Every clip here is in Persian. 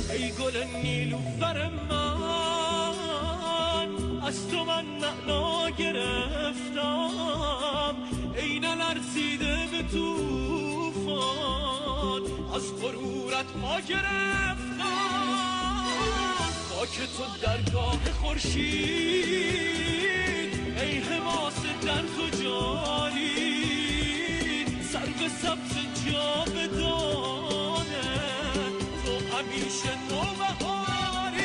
ای گل نیلوفر من، از تو من معنا گرفتم، ای نلرزیده به طوفان، از غرورت ما گرفتم. خاک تو درگاه خورشید، ای حماس در خجالی، سرو سبز جاودانه، تو همیشه نوبهاری.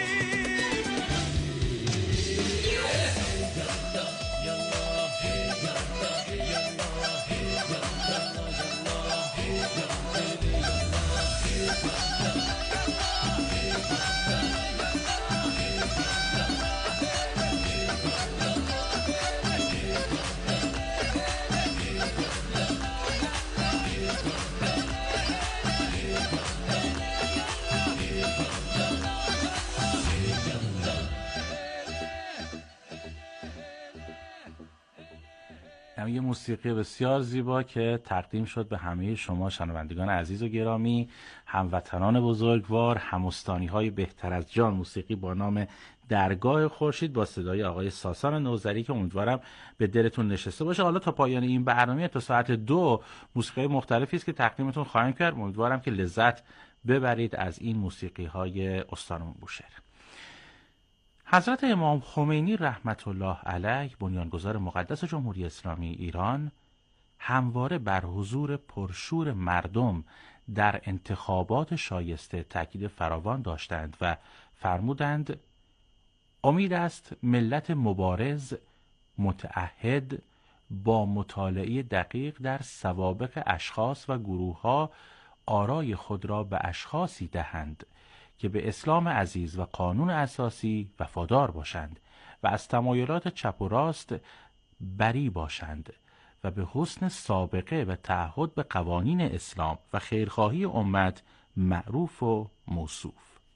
یه موسیقی بسیار زیبا که تقدیم شد به همه شما شنوندگان عزیز و گرامی، هموطنان بزرگوار، همستانی های بهتر از جان. موسیقی با نام درگاه خورشید با صدای آقای ساسان نوذری که امیدوارم به دلتون نشسته باشه. حالا تا پایان این برنامه تا ساعت 2 موسیقی مختلفی است که تقدیمتون خواهیم کرد. امیدوارم که لذت ببرید از این موسیقی های استان بوشهر. حضرت امام خمینی رحمت الله علیه، بنیانگذار مقدس جمهوری اسلامی ایران، همواره بر حضور پرشور مردم در انتخابات شایسته تاکید فراوان داشتند و فرمودند امید است ملت مبارز متعهد با مطالعه دقیق در سوابق اشخاص و گروه‌ها آرای خود را به اشخاصی دهند که به اسلام عزیز و قانون اساسی وفادار باشند و از تمایلات چپ و راست بری باشند و به حسن سابقه و تعهد به قوانین اسلام و خیرخواهی امت معروف و موصوف.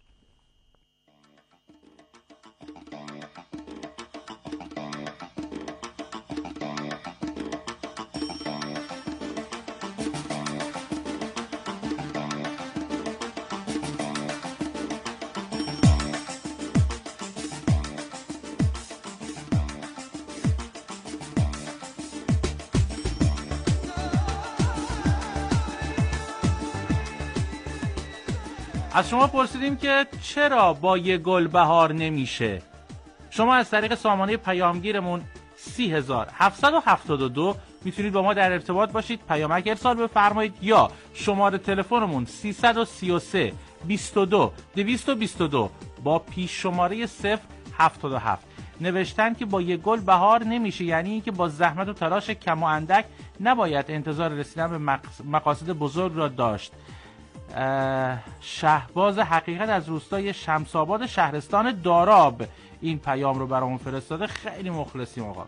از شما پرسیدیم که چرا با یه گل بهار نمیشه. شما از طریق سامانه پیامگیرمون 30772 میتونید با ما در ارتباط باشید، پیامک ارسال بفرمایید، یا شماره تلفنمون 333 22 222 با پیش شماره 077. نوشتن که با یه گل بهار نمیشه، یعنی اینکه با زحمت و تلاش کم و اندک نباید انتظار رسیدن به مقاصد بزرگ را داشت. شهباز حقیقت از روستای شمس‌آباد شهرستان داراب این پیام رو برامون فرستاده. خیلی مخلصیم آقا.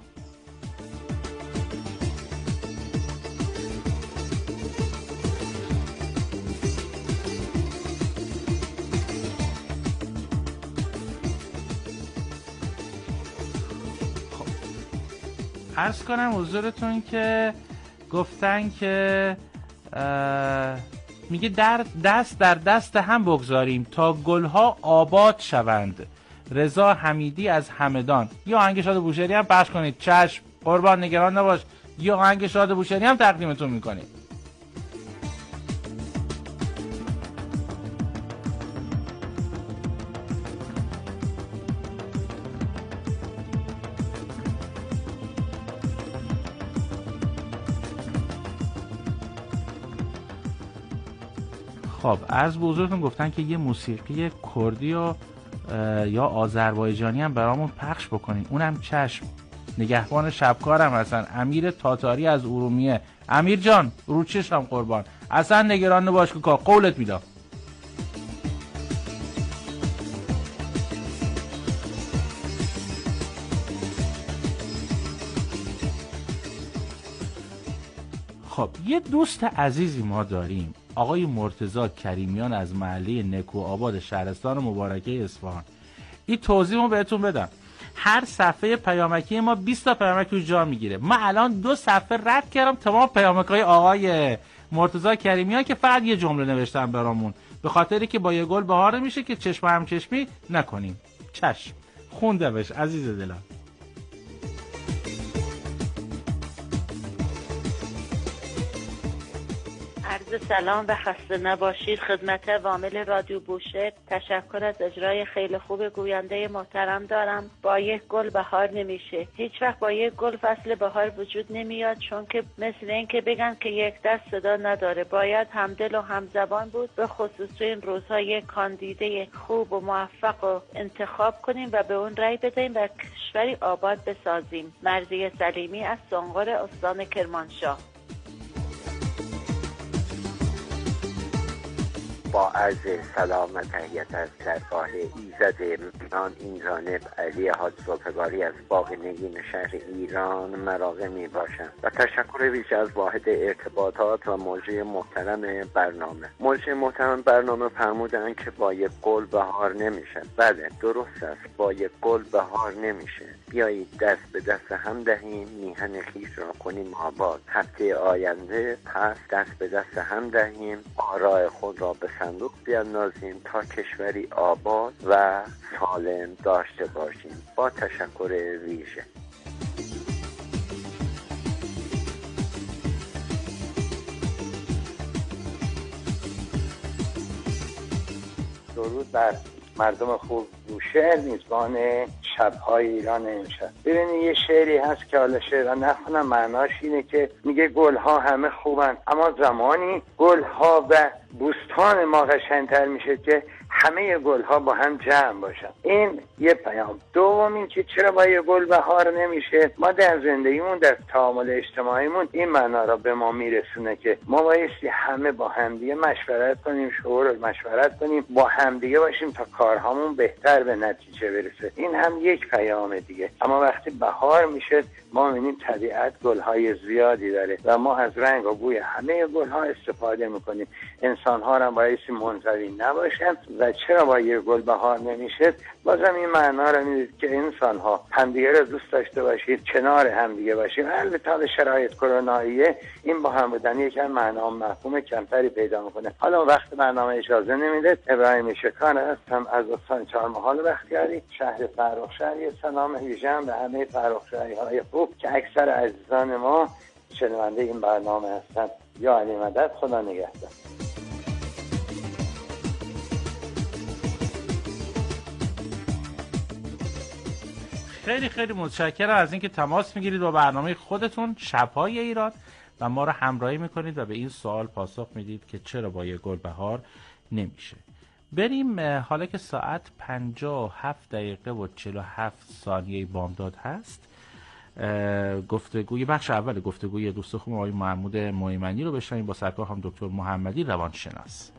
عرض کنم حضورتون که گفتن که میگه دست در دست هم بگذاریم تا گلها آباد شوند. رضا حمیدی از همدان. یا آهنگ شاد بوشهری هم پخش کنید. چشم قربان، نگران نباش، یا آهنگ شاد بوشهری هم تقدیمتون میکنیم. خب عرض به حضورتون گفتن که یه موسیقی کردی و یا آذربایجانی هم برامون پخش بکنین. اونم چشم. نگهبان شبکارم هستن، امیر تاتاری از ارومیه. امیر جان رو چشم قربان، اصلا نگران نباش که قولت میدم. خب یه دوست عزیزی ما داریم، آقای مرتضی کریمیان از محله نکو آباد شهرستان مبارکه اصفهان. این توضیحمو بهتون بدم. هر صفحه پیامکی ما 20 تا پیامک رو جا میگیره. من الان 2 صفحه رد کردم تمام پیامک‌های آقای مرتضی کریمیان که فقط یه جمله نوشتن برامون. به خاطری که با یه گل بهار نمیشه که چشم هم چشمی نکنیم. چشم خونده بش عزیز دلم. عرض سلام و خسته نباشید خدمت وامل رادیو بوشهر. تشکر از اجرای خیلی خوب گوینده محترم دارم. با یک گل بهار نمیشه. هیچ وقت با یک گل فصل بهار وجود نمیاد، چون که مثل این که بگن که یک دست صدا نداره. باید همدل و همزبان بود. به خصوص تو این روزها یک کاندیده خوب و موفق و انتخاب کنیم و به اون رأی بدهیم و کشوری آباد بسازیم. مرضیه سلیمی از سنقر استان کرمانشاه. با عرض سلام و تحیت از درگاه ایزد من این جانب علی حاج زلفقاری از باغ نگین شهر ایران مراغه می باشم و تشکر ویژه از واحد ارتباطات و مجری محترم برنامه. مجری محترم برنامه فرمودن که با یک گل بهار نمیشه. بله درست است، با یک گل بهار نمیشه. بیایید دست به دست هم دهیم، میهن خویش را کنیم آباد. هفته آینده پس دست به دست هم دهیم، آراء خود را به صندوق بیاندازیم تا کشوری آباد و سالم داشته باشیم. با تشکر ویژه. درود بر مردم خوب بوشهر، میزبان شب‌های ایران امشب. ببینید یه شعری هست که حالا شعر نخونم، معناش اینه که میگه گل‌ها همه خوبن، اما زمانی گل‌ها و بوستان ما قشنگ‌تر میشه که همه گل‌ها با هم جمع باشن. این یه پیام. دوم این که چرا با یه گل بهار نمیشه؟ ما در زندگیمون، در تعامل اجتماعیمون این معنا را به ما میرسونه که ما بایستی همه با همدیگه مشورت کنیم، شورا مشورت کنیم، با همدیگه باشیم تا کارهامون بهتر به نتیجه برسه. این هم یک پیام دیگه. اما وقتی بهار میشه ما می‌بینیم طبیعت گل‌های زیادی داره و ما از رنگ و بوی همه گل‌ها استفاده می‌کنیم. انسان‌ها هم بایستی منزوی نباشن. و چرا با یه گل بهار نمیشه؟ بازم این معنا رو میدید که انسان‌ها همدیگه رو دوست داشته باشید، کنار همدیگه باشید. البته به شرایط کروناییه این با هم بودن یکم معنا و مفهوم کمتری پیدا می‌کنه. حالا وقت برنامه اجازه نمیده، ابراهیم شکار هستم از استان چهارمحال بختیاری، شهر فرخشهر. یه سلام ویژه‌ام به همه فرخشهری‌های خوب که اکثر عزیزان ما شنونده این برنامه هستن. یا علی مدد، خدا نگهدار. خیلی خیلی متشکرم از اینکه تماس میگیرید با برنامه خودتون شب‌های ایران و ما رو همراهی میکنید و به این سوال پاسخ میدید که چرا با یک گل بهار نمیشه. بریم حالا که ساعت 57 دقیقه و 47 ثانیه بامداد هست، گفتگوی بخش اول گفتگوی دوست خوب آقای محمود معیمنی رو بشنویم با سرکار خانم دکتر محمدی روانشناس.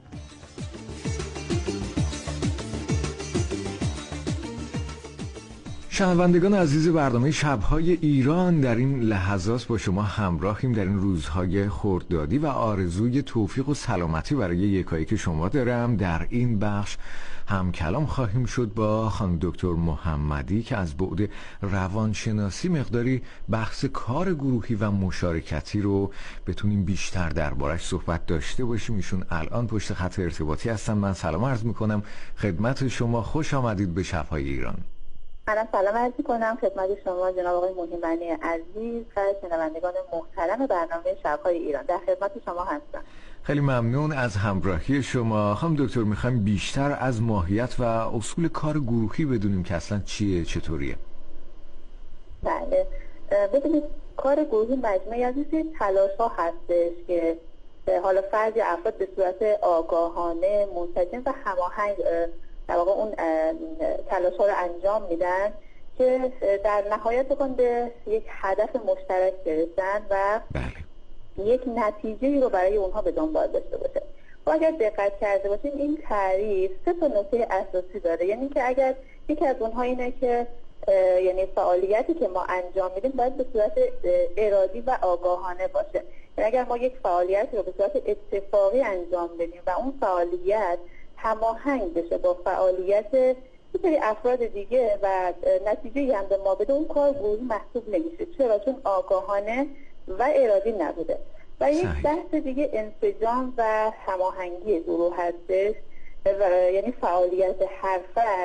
شنوندگان عزیز برنامه شب‌های ایران، در این لحظات با شما همراهیم در این روزهای خردادی و آرزوی توفیق و سلامتی برای یکایی که شما دارم. در این بخش هم کلام خواهیم شد با خانم دکتر محمدی که از بعد روانشناسی مقداری بحث کار گروهی و مشارکتی رو بتونیم بیشتر دربارش صحبت داشته باشیم. ایشون الان پشت خط ارتباطی هستن. من سلام عرض میکنم خدمت شما، خوش آمدید به شب‌های ایران. منم سلام عرض می‌کنم خدمت شما جناب آقای معیمنی عزیز و شنوندگان محترم برنامه شب‌های ایران. در خدمت شما هستم. خیلی ممنون از همراهی شما. خانم دکتر می‌خوایم بیشتر از ماهیت و اصول کار گروهی بدونیم که اصلا چیه، چطوریه؟ بله، ببینید کار گروهی مجموعی از این تلاش‌ها هستش که حالا فرد یا افراد به صورت آگاهانه، منسجم و هماهنگ در واقع اون تلاش‌ها رو انجام میدن که در نهایت بکن به یک هدف مشترک برسن و یک نتیجه‌ای رو برای اونها به دنبال داشته باشه. و اگر دقت کرده باشیم این تعریف 3 نکته اساسی داره. یعنی که اگر یکی از اونها اینه که یعنی فعالیتی که ما انجام میدیم باید به صورت ارادی و آگاهانه باشه. یعنی اگر ما یک فعالیتی رو به صورت اتفاقی انجام بدیم و اون فعالیت هماهنگ بشه با فعالیت یه سری افراد دیگه و نتیجه هم به ما بده، اون کار گروهی محسوب نمیشه. چرا؟ چون آگاهانه و ارادی نبوده. و یک بحث دیگه انسجام و هماهنگی گروه هستش یعنی فعالیت هر فرد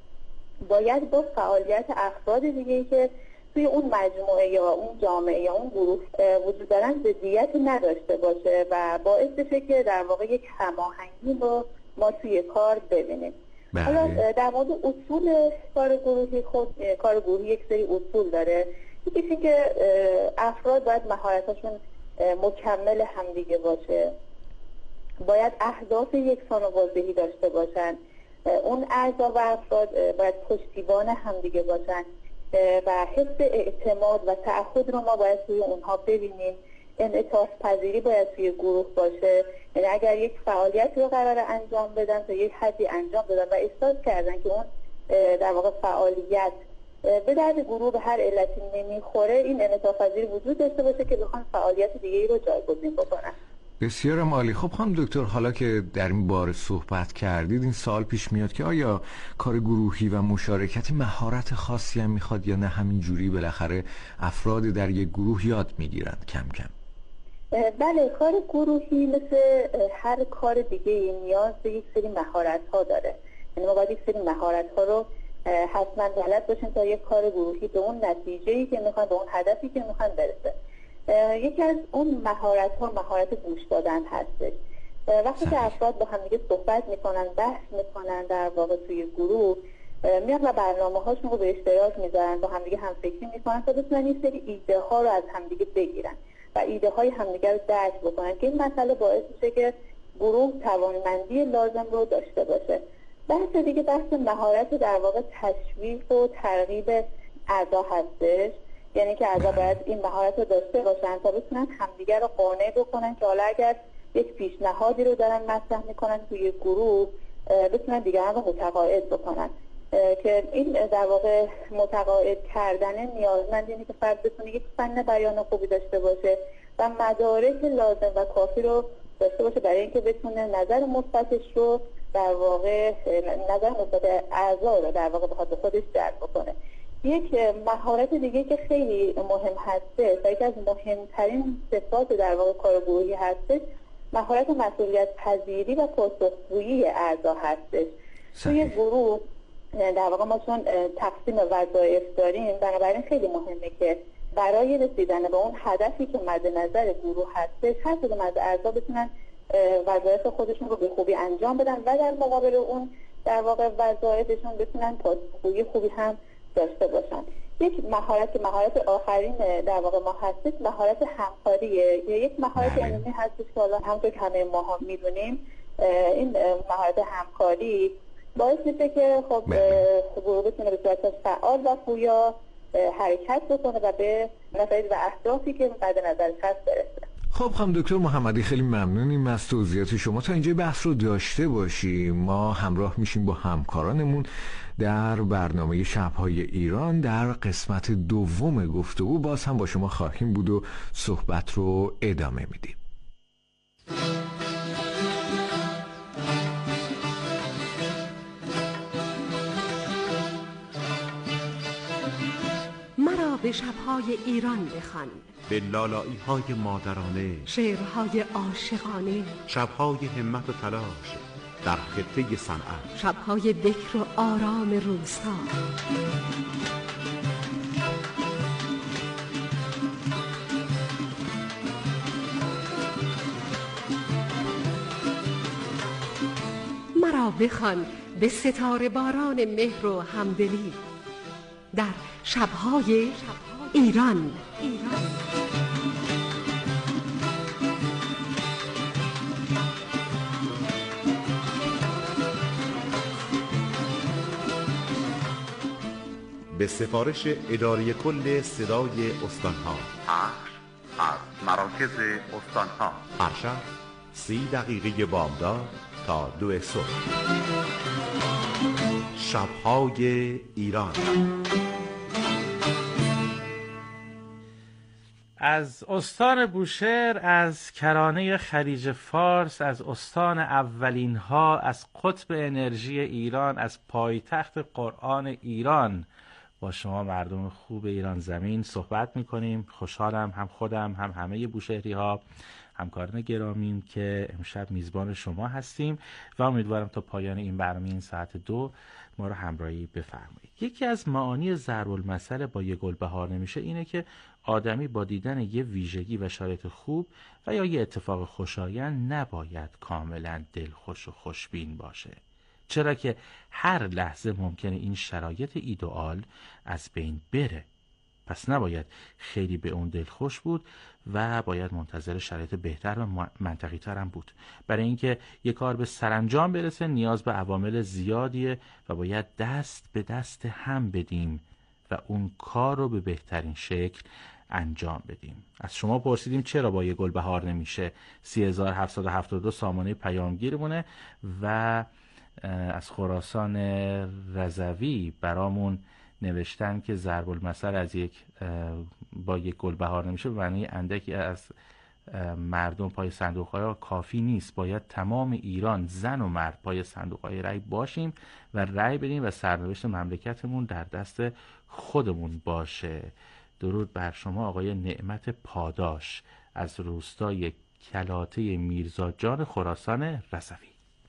باید با فعالیت افراد دیگه‌ای که توی اون مجموعه یا اون جامعه یا اون گروه وجود دارن ضدیتی نداشته باشه و باعث بشه که در واقع یک هماهنگی رو ما توی کار ببینیم. حالا در مورد اصول کار گروهی، خود کار گروهی یک سری اصول داره. یکیش این که افراد باید مهارتاشون مکمل همدیگه باشه، باید اهداف یکسان و واضحی داشته باشن، اون اعضا و افراد باید پشتیبان همدیگه باشن و حس اعتماد و تعهد رو ما باید توی اونها ببینیم. انعطاف پذیری باید توی گروه باشه، یعنی اگر یک فعالیت رو قرار انجام بدن تا یک حدی انجام بدن و احساس کردن که اون در واقع فعالیت به درد گروه به هر علتی نمیخوره، این انعطاف پذیری وجود داشته باشه که بخوان فعالیت دیگه‌ای رو جایگزین بکنن. بسیار عالی. خب خانم دکتر، حالا که در این باره صحبت کردید، این سوال پیش میاد که آیا کار گروهی و مشارکتی مهارت خاصی هم میخواد یا نه همینجوری بالاخره افراد در یک گروه یاد میگیرن کم کم؟ بله، کار گروهی مثل هر کار دیگه نیاز به یک سری مهارت ها داره. یعنی ما باید یک سری مهارت ها رو حتما بلد باشیم تا یک کار گروهی به اون نتیجه‌ای که میخوان، به اون هدفی که میخوان برسه. یکی از اون مهارت ها مهارت گوش دادن هستش. وقتی که افراد با هم دیگه صحبت میکنن، بحث میکنن در واقع توی گروه، میان و برنامه هاشون رو به اشتراک میذارن، با هم دیگه هم فکری میکنن تا بتونن این سری ایده ها رو از هم دیگه بگیرن و ایده های همدیگه رو درک بکنن که این مسئله باعث میشه که گروه توانمندی لازم رو داشته باشه. بحث دیگه بحث مهارت در واقع تشویق و ترغیب اعضا هستش. یعنی که اعضا باید این مهارت رو داشته باشن تا بتونن همدیگه رو قانع بکنن که حالا اگر یک پیشنهادی رو دارن مطرح میکنن توی گروه، بتونن دیگران رو متقاعد بکنن. که این در واقع متقاعد کردن نیازمند اینه که فرد بتونه یک فن بیان خوبی داشته باشه و مدارک لازم و کافی رو داشته باشه برای اینکه بتونه نظر مثبتش رو در واقع نظر مثبت اعضا رو در واقع بخواد به خودش جلب بکنه. یک مهارت دیگه که خیلی مهم هسته و یکی از مهمترین صفات در واقع کار گروهی هستش، مهارت مسئولیت پذیری و پاسخگویی اعضا هستش. توی گروه در واقع ما چون تقسیم وظایف داریم، بنابراین خیلی مهمه که برای رسیدن به اون هدفی که مد نظر گروه هستش، هر کدوم از اعضا بتونن وظایف خودشون رو به خوبی انجام بدن و در مقابل اون در واقع وظایفشون بتونن پاسخگویی خوبی هم داشته باشن. یک مهارت که مهارت آخرین در واقع ما هستش، مهارت همکاریه. یک مهارت عمومی هستش که حالا همونطور که همه ما هم میدونیم، این مهارت همکاری باعث میشه که خب گروه بتونه به صورت فعال و پویا حرکت بکنه و به نتایج و اهدافی که مد نظرش هست برسه. خب خانم دکتر محمدی، خیلی ممنونیم از توضیحات شما. تا اینجا بحث رو داشته باشیم، ما همراه میشیم با همکارانمون در برنامه شب‌های ایران. در قسمت دوم گفتگو باز هم با شما خواهیم بود و صحبت رو ادامه میدیم. مرا به شب‌های ایران بخوان، به لالایی های مادرانه، شعرهای عاشقانه، شب‌های همت و تلاش در خطه صنعت، شب‌های بکر و آرام روستا. مرا بخوان به ستاره باران مهر و همدلی در شب‌های ایران. به سفارش اداره کل صدای استانها، از مراکز استانها، هر شب 30 دقیقه بامداد تا 2 صبح. شب‌های ایران. از استان بوشهر، از کرانه خلیج فارس، از استان اولین ها، از قطب انرژی ایران، از پایتخت قرآن ایران با شما مردم خوب ایران زمین صحبت میکنیم. خوشحالم، هم خودم هم همه بوشهری ها همکاران گرامیم که امشب میزبان شما هستیم و امیدوارم تا پایان این برنامه این ساعت 2 ما رو همراهی بفرمایید. یکی از معانی ضرب المثل با یه گل بهار نمیشه اینه که آدمی با دیدن یه ویژگی و شرایط خوب و یا یه اتفاق خوشایند نباید کاملا دلخوش و خوشبین باشه، چرا که هر لحظه ممکنه این شرایط ایدئال از بین بره. پس نباید خیلی به اون دلخوش بود و باید منتظر شرایط بهتر و منطقی تر هم بود. برای اینکه یک کار به سرانجام برسه نیاز به عوامل زیادیه و باید دست به دست هم بدیم و اون کار رو به بهترین شکل انجام بدیم. از شما پرسیدیم چرا با یه گل بهار نمیشه. 3772 سامانه پیامگیرمونه و از خراسان رضوی برامون نوشتن که ضرب المثل از با یک گل بهار نمیشه به معنی اندکی از مردم پای صندوق‌های کافی نیست. باید تمام ایران زن و مرد پای صندوق‌های رأی باشیم و رأی بدیم و سرنوشت مملکتمون در دست خودمون باشه. درود بر شما آقای نعمت پاداش از روستای کلاته میرزاجان خراسان رضوی.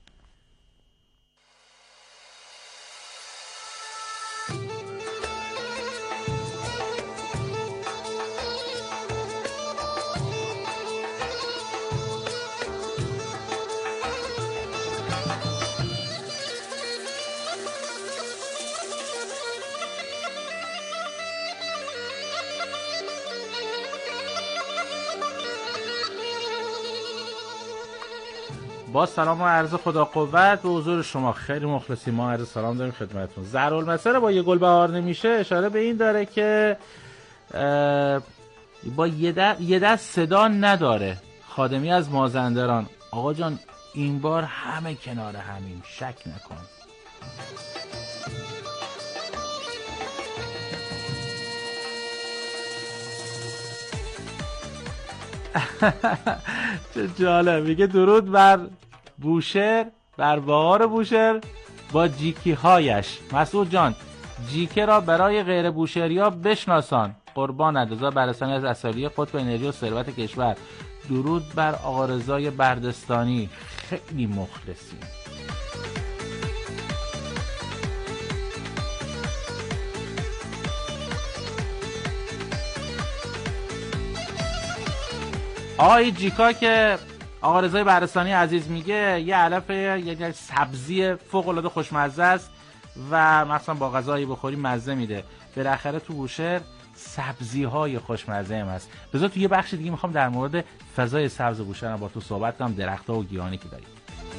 با سلام و عرض خدا قوت به حضور شما. خیلی مخلصیم، ما عرض سلام داریم خدمتتون. ضرب المثل با یه گل بهار نمیشه اشاره به این داره که با یه دست صدا نداره. خادمی از مازندران: آقا جان این بار همه کنار همین، شک نکن. چه جالب. میگه درود بر بوشهر، بر بهار بوشهر با جیکی هایش. مسعود جان جیکه را برای غیر بوشهریا بشناسان. قربان رضا بررسانی از اصالی قطب انرژی و ثروت کشور. درود بر آقا رضای بردستانی، خیلی مخلصی. آقای جیکا که آقا رضای بردستانی عزیز میگه یه علف یه سبزی فوق العاده خوشمزه است و مثلا با غذایی بخوری مزه میده. بالاخره تو بوشهر سبزی های خوشمزه هم هست. بذار تو یه بخش دیگه میخوام در مورد فضای سبز بوشهر با تو صحبت کنم، درخت‌ها و گیاهانی که داریم.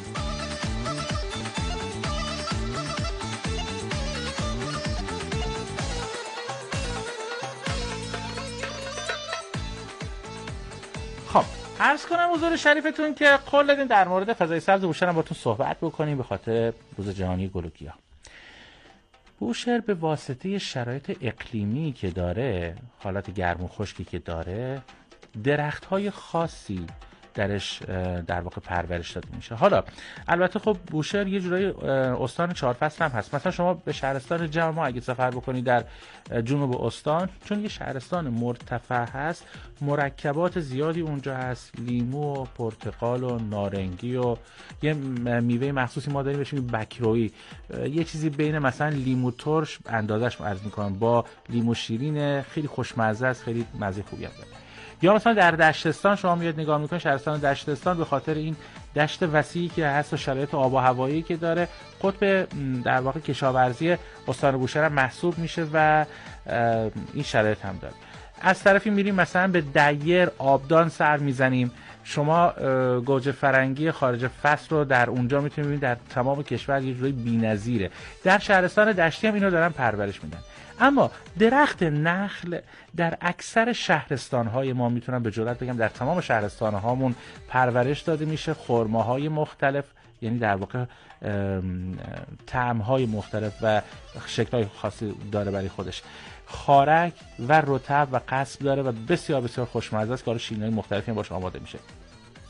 خب عرض کنم حضور شریفتون که قول دادیم در مورد فضای سبز بوشهر با تو صحبت بکنیم به خاطر روز جهانی گل و گیاه. بوشهر به واسطه شرایط اقلیمی که داره، حالت گرم و خشکی که داره، درخت‌های خاصی درش در واقع پرورش داده میشه. حالا البته خب بوشهر یه جورایی استان 4 فصل هم هست. مثلا شما به شهرستان جمع اگه سفر بکنید در جنوب استان، چون یه شهرستان مرتفع هست، مرکبات زیادی اونجا هست، لیمو و پرتقال و نارنگی و یه میوه مخصوصی ما داریم بهش میگیم بکرویی، یه چیزی بین مثلا لیمو ترش اندازش عرض میکنم با لیمو شیرین، خیلی خوشمزه است، خیلی مزه خوبی داره. یا مثلا در دشتستان شما میاد نگاه میکنید، شهرستان دشتستان به خاطر این دشت وسیعی که هست و شرایط آب و هوایی که داره، قطب در واقع کشاورزی استان بوشهر محسوب میشه و این شرایط هم داره. از طرفی میریم مثلا به دیر آبدان سر میزنیم، شما گوجه فرنگی خارج فصل رو در اونجا میتونید ببینید، در تمام کشور یه جوری بی‌نظیره. در شهرستان دشتی هم اینو دارن پرورش میدن. اما درخت نخل در اکثر شهرستان‌های ما میتونم به جرئت بگم در تمام شهرستان‌هامون پرورش داده میشه. خرماهای مختلف، یعنی در واقع طعم‌های مختلف و شکل‌های خاصی داره برای خودش. خارک و رطب و قصب داره و بسیار بسیار خوشمزه است که شیرینی‌های مختلفی باش آماده میشه.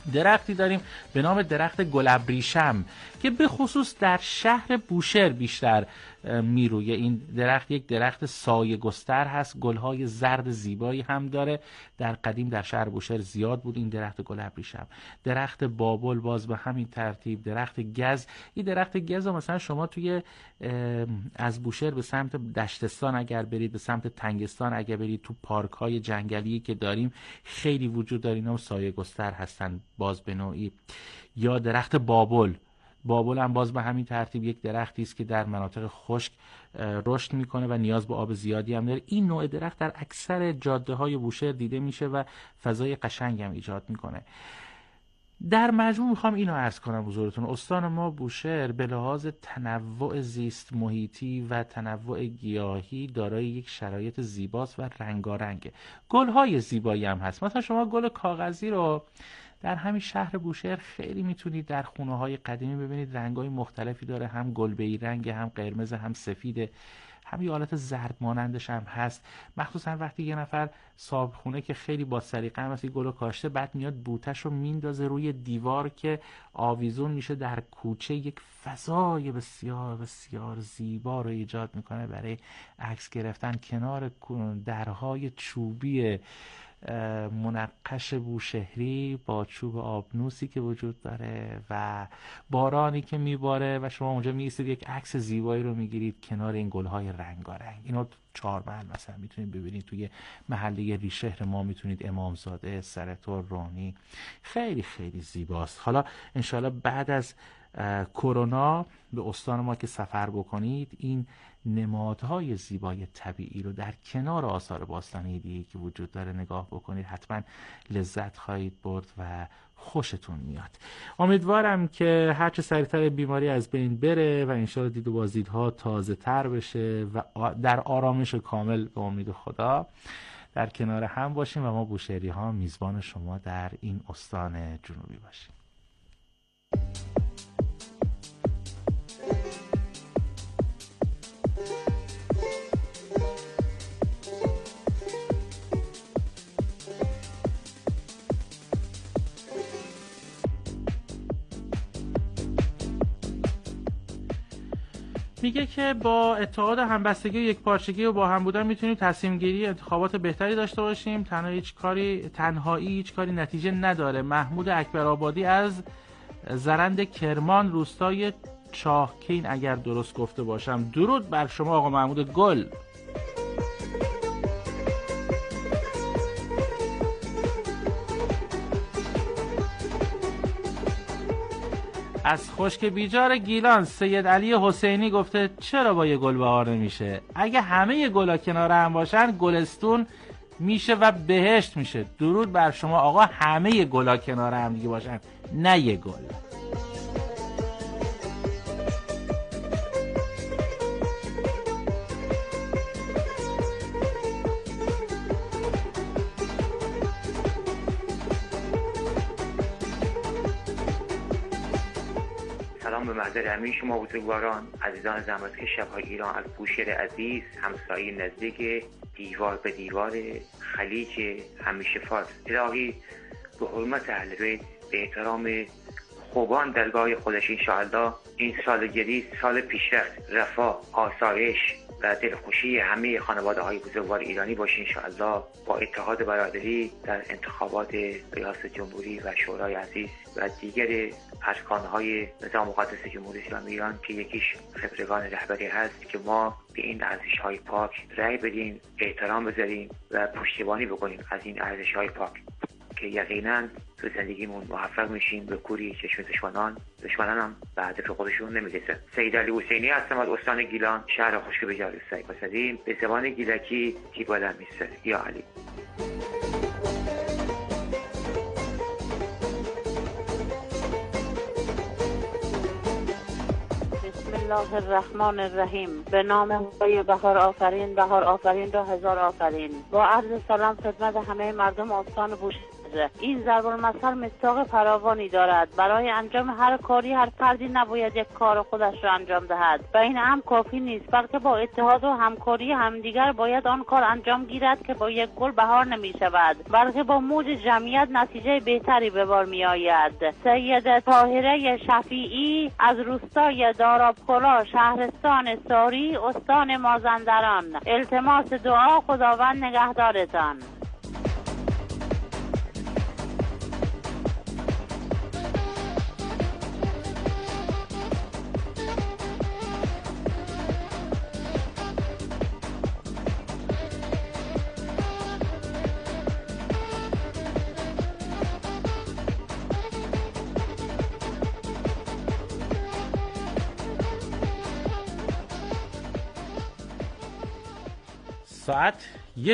درختی داریم به نام درخت گل ابریشم که به خصوص در شهر بوشهر بیشتر میرویه. این درخت یک درخت سایه گستر هست، گلهای زرد زیبایی هم داره. در قدیم در شهر بوشهر زیاد بود این درخت گل ابریشم. درخت بابل باز به همین ترتیب، درخت گز. این درخت گز مثلا شما توی از بوشهر به سمت دشتستان اگر برید، به سمت تنگستان اگر برید، تو پارک های جنگلی که داریم خیلی وجود داره، اینا سایه گستر هستن باز به نوعی. یا درخت بابل هم باز به همین ترتیب یک درختی است که در مناطق خشک رشد میکنه و نیاز به آب زیادی هم داره. این نوع درخت در اکثر جاده های بوشهر دیده میشه و فضای قشنگ هم ایجاد میکنه. در مجموع میخوام اینو عرض کنم حضورتون، استان ما بوشهر به لحاظ تنوع زیست محیطی و تنوع گیاهی دارای یک شرایط زیباست و رنگارنگه. گل‌های زیبایی هم هست. مثلا شما گل کاغذی رو در همین شهر بوشهر خیلی میتونید در خونه‌های قدیمی ببینید، رنگ‌های مختلفی داره، هم گلبه‌ای رنگ، هم قرمز، هم سفید، هم یه حالت زرد مانندش هم هست. مخصوصا وقتی یه نفر صاحب خونه که خیلی با سلیقه هم مثل گل کاشته، بعد میاد بوتش رو میندازه روی دیوار که آویزون میشه در کوچه، یک فضای بسیار بسیار زیبا رو ایجاد میکنه برای عکس گرفتن کنار درهای چوبی منقش بوشهری با چوب آبنوسی که وجود داره و بارانی که میباره و شما اونجا میایستید یک عکس زیبایی رو میگیرید کنار این گل‌های رنگارنگ. اینو چهارمحل مثلا میتونید ببینید، توی محله ریشهر ما میتونید امامزاده، سرتور، رونی، خیلی خیلی زیباست. حالا انشالله بعد از کرونا به استان ما که سفر بکنید، این نمادهای زیبای طبیعی رو در کنار آثار باستانی دیگه که وجود داره نگاه بکنید، حتما لذت خواهید برد و خوشتون میاد. امیدوارم که هرچه سریعتر بیماری از بین بره و انشاءالله دید و بازدیدها تازه تر بشه و در آرامش کامل به امید خدا در کنار هم باشیم و ما بوشهری ها میزبان شما در این استان جنوبی باشیم. میگه که با اتحاد همبستگی و یکپارچگی و با هم بودن میتونیم تصمیم گیری انتخابات بهتری داشته باشیم. تنهایی هیچ کاری نتیجه نداره. محمود اکبرآبادی از زرند کرمان، روستای چاهکین اگر درست گفته باشم. درود بر شما آقا محمود گل. از خشک بیجار گیلان سید علی حسینی گفته چرا با یه گل بهار نمیشه؟ اگه همه گلا کنار هم باشن گلستون میشه و بهشت میشه. درود بر شما آقا، همه گلا کنار هم دیگه باشن، نه یه گل. به محضر همه شما بزرگواران، عزیزان زحمتکش شب‌های ایران، از بوشهر عزیز، همسایه نزدیک، دیوار به دیوار خلیج همیشه فارس. الهی به حرمت اهل بیت، به احترام خوبان درگاه خودش انشاءالله این سال جدید سال پیشرفت، رفاه، آسایش و دلخوشی همه خانواده های بزرگوار ایرانی باشه انشاءالله، با اتحاد برادری در انتخابات ریاست جمهوری و شورای عزیز و دیگر ارکان‌های نظام مقدس جمهوری اسلامی ایران که یکیش خبرگان رهبری هست، که ما به این ارزش‌های پاک رأی بدیم، احترام بذاریم و پشتیبانی بکنیم از این ارزش‌های پاک که یقینا تو زندگیمون موفق میشیم به کوری چشم دشمنان هم به هدف خودشون نمیرسن. سید علی حسینی هستم از استان گیلان، شهر خشک بیجار روستای پسدین. به زبان گیلکی تیبالم میسته یا علی. بسم الله الرحمن الرحیم. به نام خدای بهار آفرین، بهار آفرین را هزار آفرین. با عرض سلام خدمت همه مردم استان بوشهر این ضرب المثل مصداق فراوانی دارد. برای انجام هر کاری هر فردی نباید یک کار خودش را انجام دهد و این هم کافی نیست، بلکه با اتحاد و همکاری همدیگر باید آن کار انجام گیرد که با یک گل بهار نمی شود، بلکه با موج جمعیت نتیجه بهتری به بار می آید. سید طاهره شفیعی از روستای دارابکلا، شهرستان ساری، استان مازندران. التماس دعا، خداوند نگهدارتان. ساعت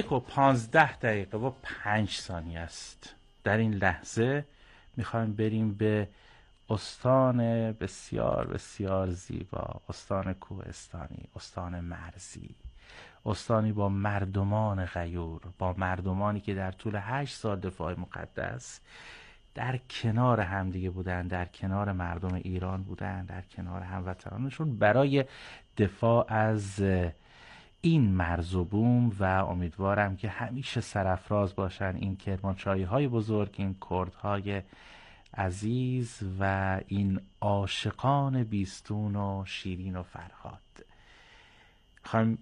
1:15 و 5 است. در این لحظه میخوایم بریم به استان بسیار بسیار زیبا، استان کوهستانی، استان مرزی، استانی با مردمان غیور، با مردمانی که در طول 8 سال دفاع مقدس در کنار همدیگه بودن، در کنار مردم ایران بودن، در کنار هموطنانشون برای دفاع از این مرز و بوم و امیدوارم که همیشه سرافراز باشن این کرمانشاهی های بزرگ، این کردهای عزیز و این عاشقان بیستون و شیرین و فرهاد. خواهیم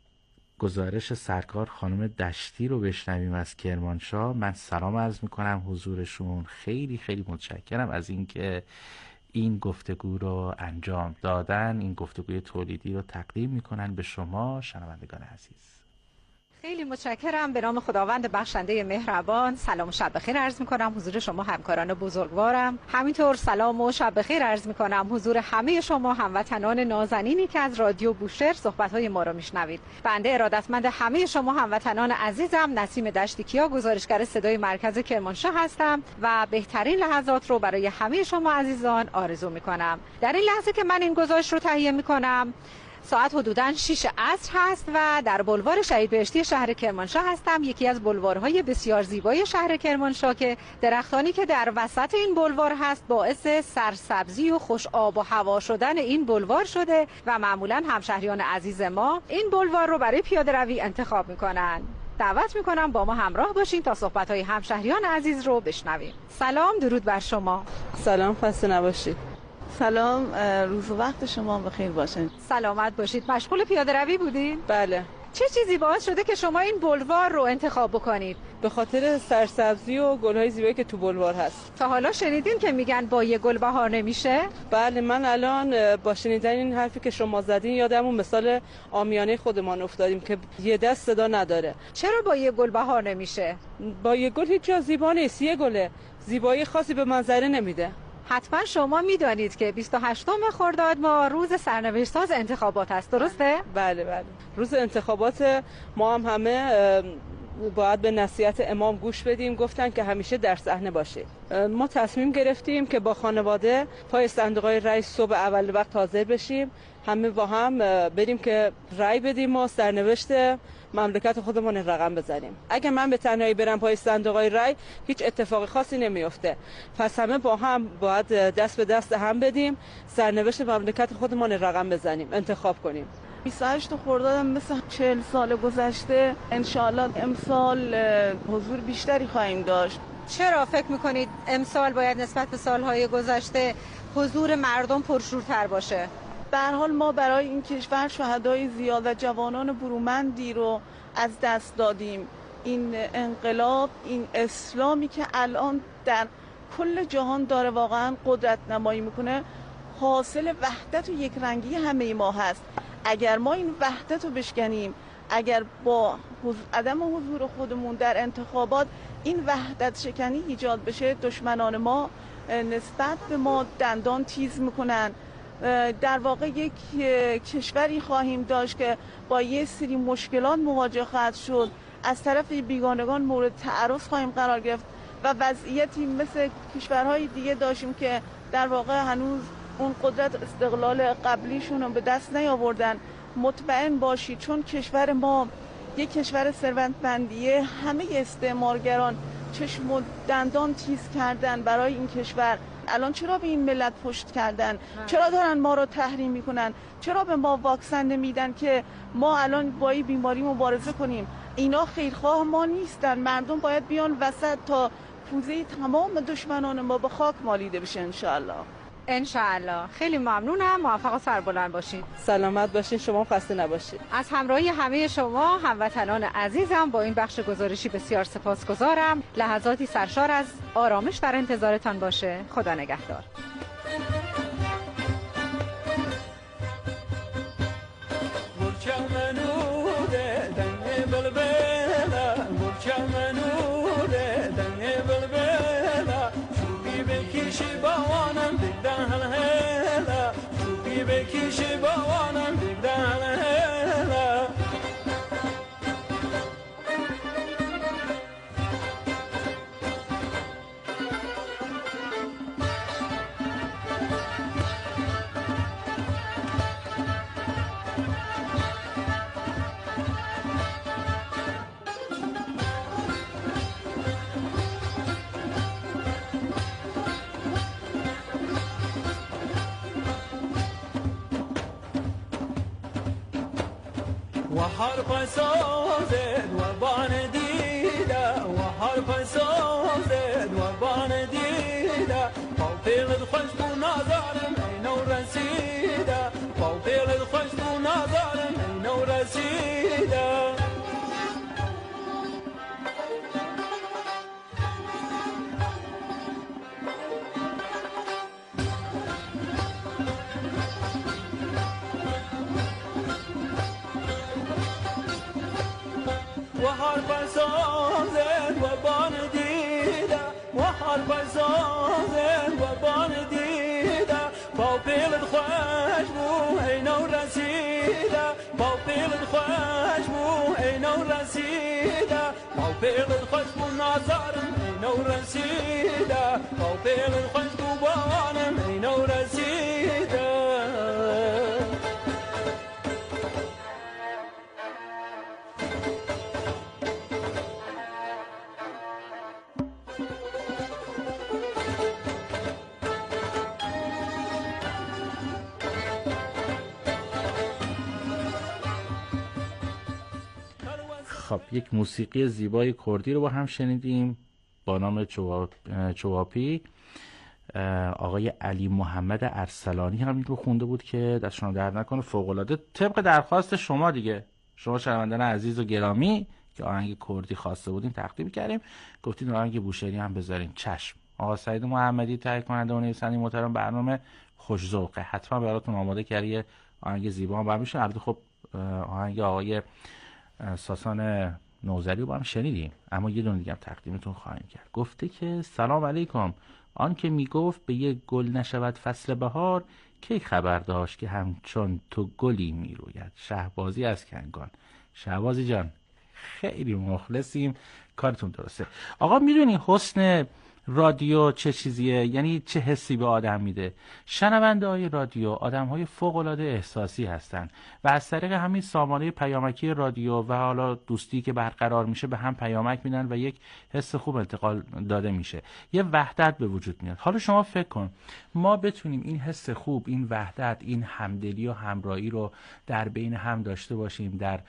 گزارش سرکار خانم دشتی رو بشنویم از کرمانشاه. من سلام عرض میکنم حضورشون. خیلی خیلی متشکرم از اینکه این گفتگو رو انجام دادن، این گفتگوی تولیدی رو تقدیم میکنن به شما شنوندگان عزیز. خیلی متشکرم. به نام خداوند بخشنده مهربان سلام و شب بخیر عرض میکنم حضور شما همکاران بزرگوارم. همینطور سلام و شب بخیر عرض میکنم حضور همه شما هموطنان نازنینی که از رادیو بوشهر صحبت‌های ما رو میشنوید. بنده ارادتمند همه شما هموطنان عزیزم نسیم دشتی کیا، گزارشگر صدای مرکز کرمانشاه هستم و بهترین لحظات رو برای همه شما عزیزان آرزو میکنم. در این لحظه که من این گزارش رو تهیه میکنم ساعت حدوداً 6 عصر هست و در بلوار شهید بهشتی شهر کرمانشاه هستم، یکی از بلوارهای بسیار زیبای شهر کرمانشاه که درختانی که در وسط این بلوار هست باعث سرسبزی و خوش آب و هوا شدن این بلوار شده و معمولاً همشهریان عزیز ما این بلوار رو برای پیاده روی انتخاب میکنن. دعوت میکنم با ما همراه باشین تا صحبت‌های همشهریان عزیز رو بشنویم. سلام، درود بر شما. سلام، خسته نباشید. سلام، روز و وقت شما بخیر باشه. سلامت باشید. مشغول پیاده روی بودین؟ بله. چه چیزی باعث شده که شما این بلوار رو انتخاب بکنید؟ به خاطر سرسبزی و گل‌های زیبایی که تو بلوار هست. تا حالا شنیدین که میگن با یه گل بهار نمیشه؟ بله، من الان با شنیدن این حرفی که شما زدین یادم اون مثال عامیانه خودمان افتادیم که یه دست صدا نداره. چرا با یه گل بهار نمیشه؟ با یه گل هیچ جا زیبا نیست. یه گله زیبایی خاصی به منظره نمیده. حتما شما میدانید که 28 خرداد ما روز سرنوشت ساز انتخابات است، درسته؟ بله بله. روز انتخابات ما هم همه باید به نصیحت امام گوش بدیم. گفتن که همیشه در صحنه باشید. ما تصمیم گرفتیم که با خانواده پای صندوق‌های رای صبح اول وقت حاضر بشیم، همه با هم بریم که رای بدیم و سرنوشت مملکت خودمون رقم بزنیم. اگه من به تنهایی برم پای صندوق‌های رای هیچ اتفاق خاصی نمیفته. پس همه با هم باید دست به دست هم بدیم، سرنوشت مملکت خودمون رقم بزنیم، انتخاب کنیم. 28 خرداد مثل 40 سال گذشته انشاءالله امسال حضور بیشتری خواهیم داشت. چرا فکر میکنید امسال باید نسبت به سالهای گذشته حضور مردم پرشورتر باشه؟ به هر حال ما برای این کشور شهدای زیاد و جوانان برومندی رو از دست دادیم. این انقلاب، این اسلامی که الان در کل جهان داره واقعا قدرت نمایی میکنه، حاصل وحدت و یک رنگی همه ما هست. اگر ما این وحدت رو بشکنیم، اگر با عدم حضور خودمون در انتخابات این وحدت شکنی ایجاد بشه، دشمنان ما نسبت به ما دندان تیز میکنن. در واقع یک کشوری خواهیم داشت که با یه سری مشکلات مواجه خواهد شد، از طرف بیگانگان مورد تعرض خواهیم قرار گرفت و وضعیتی مثل کشورهای دیگه داشتیم که در واقع هنوز اون قدرت استقلال قبلیشون رو به دست نیاوردن. مطمئن باشید چون کشور ما یک کشور ثروتمندیه، همه استعمارگران چشم و دندان تیز کردن برای این کشور. الان چرا به این ملت پشت کردن؟ چرا دارن ما رو تحریم میکنن؟ چرا به ما واکسن نمیدن که ما الان با این بیماری مبارزه کنیم؟ اینا خیرخواه ما نیستن. مردم باید بیان وسط تا پوزه تمام دشمنان ما به خاک مالیده بشه انشاءالله. انشاءالله. خیلی ممنونم. موفق و سربلند باشید. سلامت باشین. شما خسته نباشید. از همراهی همه شما هموطنان عزیزم با این بخش گزارشی بسیار سپاسگزارم. لحظاتی سرشار از آرامش در انتظارتان باشه. خدا نگهدار. وحرف سازد و بان دیده وحرف سازد و بان دیده با پیلد خوش بو نظرم اینو رسیده با پیلد خوش بو نظرم اینو رسیده وحرف سازد و بان دیده وحرف سازد و بان دیده با پیلد خوش بو اینو رسیده با پیلد خوش بو اینو رسیده با پیلد خوش بو نظرم اینو رسیده با پیلد خوش بو بانم اینو رسیده خب یک موسیقی زیبای کردی رو با هم شنیدیم با نام چواپی. آقای علی محمد ارسلانی هم رو خونده بود که دستشون درد نکنه، فوق‌العاده. طبق درخواست شما دیگه، شما شنوندگان عزیز و گرامی که آهنگ کردی خواسته بودین تقدیم کردیم، گفتین آهنگ بوشهری هم بذارین. چشم. آقا سعید محمدی تهیه کننده و نویسنده محترم برنامه خوش ذوقه، حتما براتون آماده کرده آهنگ زیبا هم برمیشه. البته خب آهنگ آقای ساسان نوذری رو با هم شنیدیم، اما یه دونه دیگه هم تقدیمتون خواهیم کرد. گفته که سلام علیکم، آن که میگفت به یک گل نشود فصل بهار، کی خبر داشت که همچون تو گلی میروید. شهبازی از کنگان. شهبازی جان خیلی مخلصیم، کارتون درسته. آقا میدونی حسن رادیو چه چیزیه؟ یعنی چه حسی به آدم میده؟ شنونده های رادیو آدم های فوق العاده احساسی هستن و از طریق همین سامانه پیامکی رادیو و حالا دوستی که برقرار میشه به هم پیامک میدن و یک حس خوب انتقال داده میشه، یه وحدت به وجود میاد. حالا شما فکر کن ما بتونیم این حس خوب، این وحدت، این همدلی و همراهی رو در بین هم داشته باشیم، در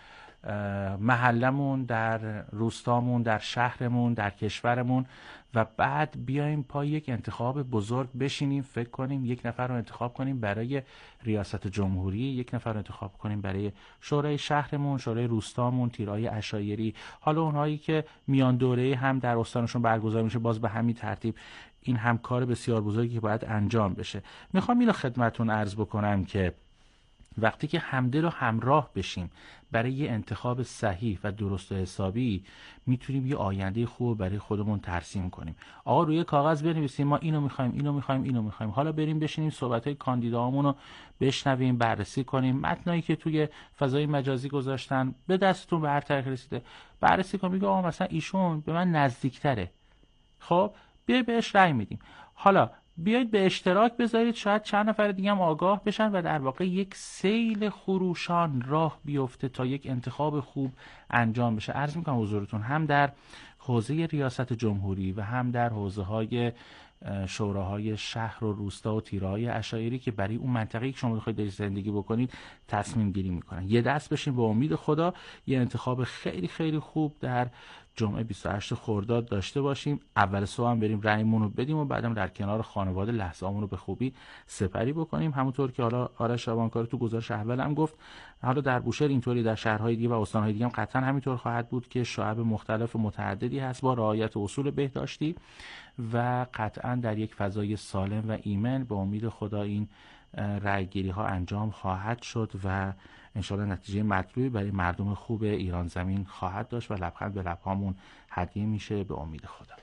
محلمون، در روستامون، در شهرمون، در کشورمون، و بعد بیایم پای یک انتخاب بزرگ بشینیم، فکر کنیم یک نفر رو انتخاب کنیم برای ریاست جمهوری، یک نفر رو انتخاب کنیم برای شورای شهرمون، شورای روستامون، تیرای عشایری، حالا اونهایی که میان دوره هم در استانشون برگزار میشه باز به همین ترتیب. این هم کار بسیار بزرگی که باید انجام بشه. میخوام اینو خدمتون عرض بکنم که وقتی که همدل و همراه بشیم برای یه انتخاب صحیح و درست و حسابی، میتونیم یه آینده خوب برای خودمون ترسیم کنیم. آقا روی کاغذ بنویسیم ما اینو میخوایم، اینو میخوایم، اینو میخوایم. حالا بریم بشینیم صحبت‌های کاندیداهامون رو بشنویم، بررسی کنیم، متنایی که توی فضای مجازی گذاشتن به دستتون به هر طریق رسیده بررسی کنیم. میگه آقا مثلا ایشون به من نزدیکتره، خب بیاید بهش رأی میدیم. حالا بیایید به اشتراک بذارید، شاید چند نفر دیگه هم آگاه بشن و در واقع یک سیل خروشان راه بیفته تا یک انتخاب خوب انجام بشه. عرض میکنم حضورتون هم در حوزه ریاست جمهوری و هم در حوزه‌های شوراهای شهر و روستا و تیره‌های عشایری که برای اون منطقه‌ای که شما بخواید زندگی بکنید تصمیم گیری میکنن. یه دست بشین به امید خدا یه انتخاب خیلی خیلی خوب در جمعه 28 خرداد داشته باشیم. اول صبح هم بریم رأیمون رو بدیم و بعدم در کنار خانواده لحظه‌مون رو به خوبی سپری بکنیم. همونطور که حالا آرش شبانکار تو گزارش اول هم گفت، حالا در بوشهر اینطوری، در شهرهای دیگه و استانهای دیگه هم قطعا همینطور خواهد بود که شعب مختلف و متعددی هست با رعایت اصول بهداشتی و قطعا در یک فضای سالم و ایمن به امید خدا این رأیگیری ها انجام خواهد شد و انشاءالله نتیجه مطلوبی برای مردم خوب ایران زمین خواهد داشت و لبخند به لبهامون هدیه میشه به امید خدا.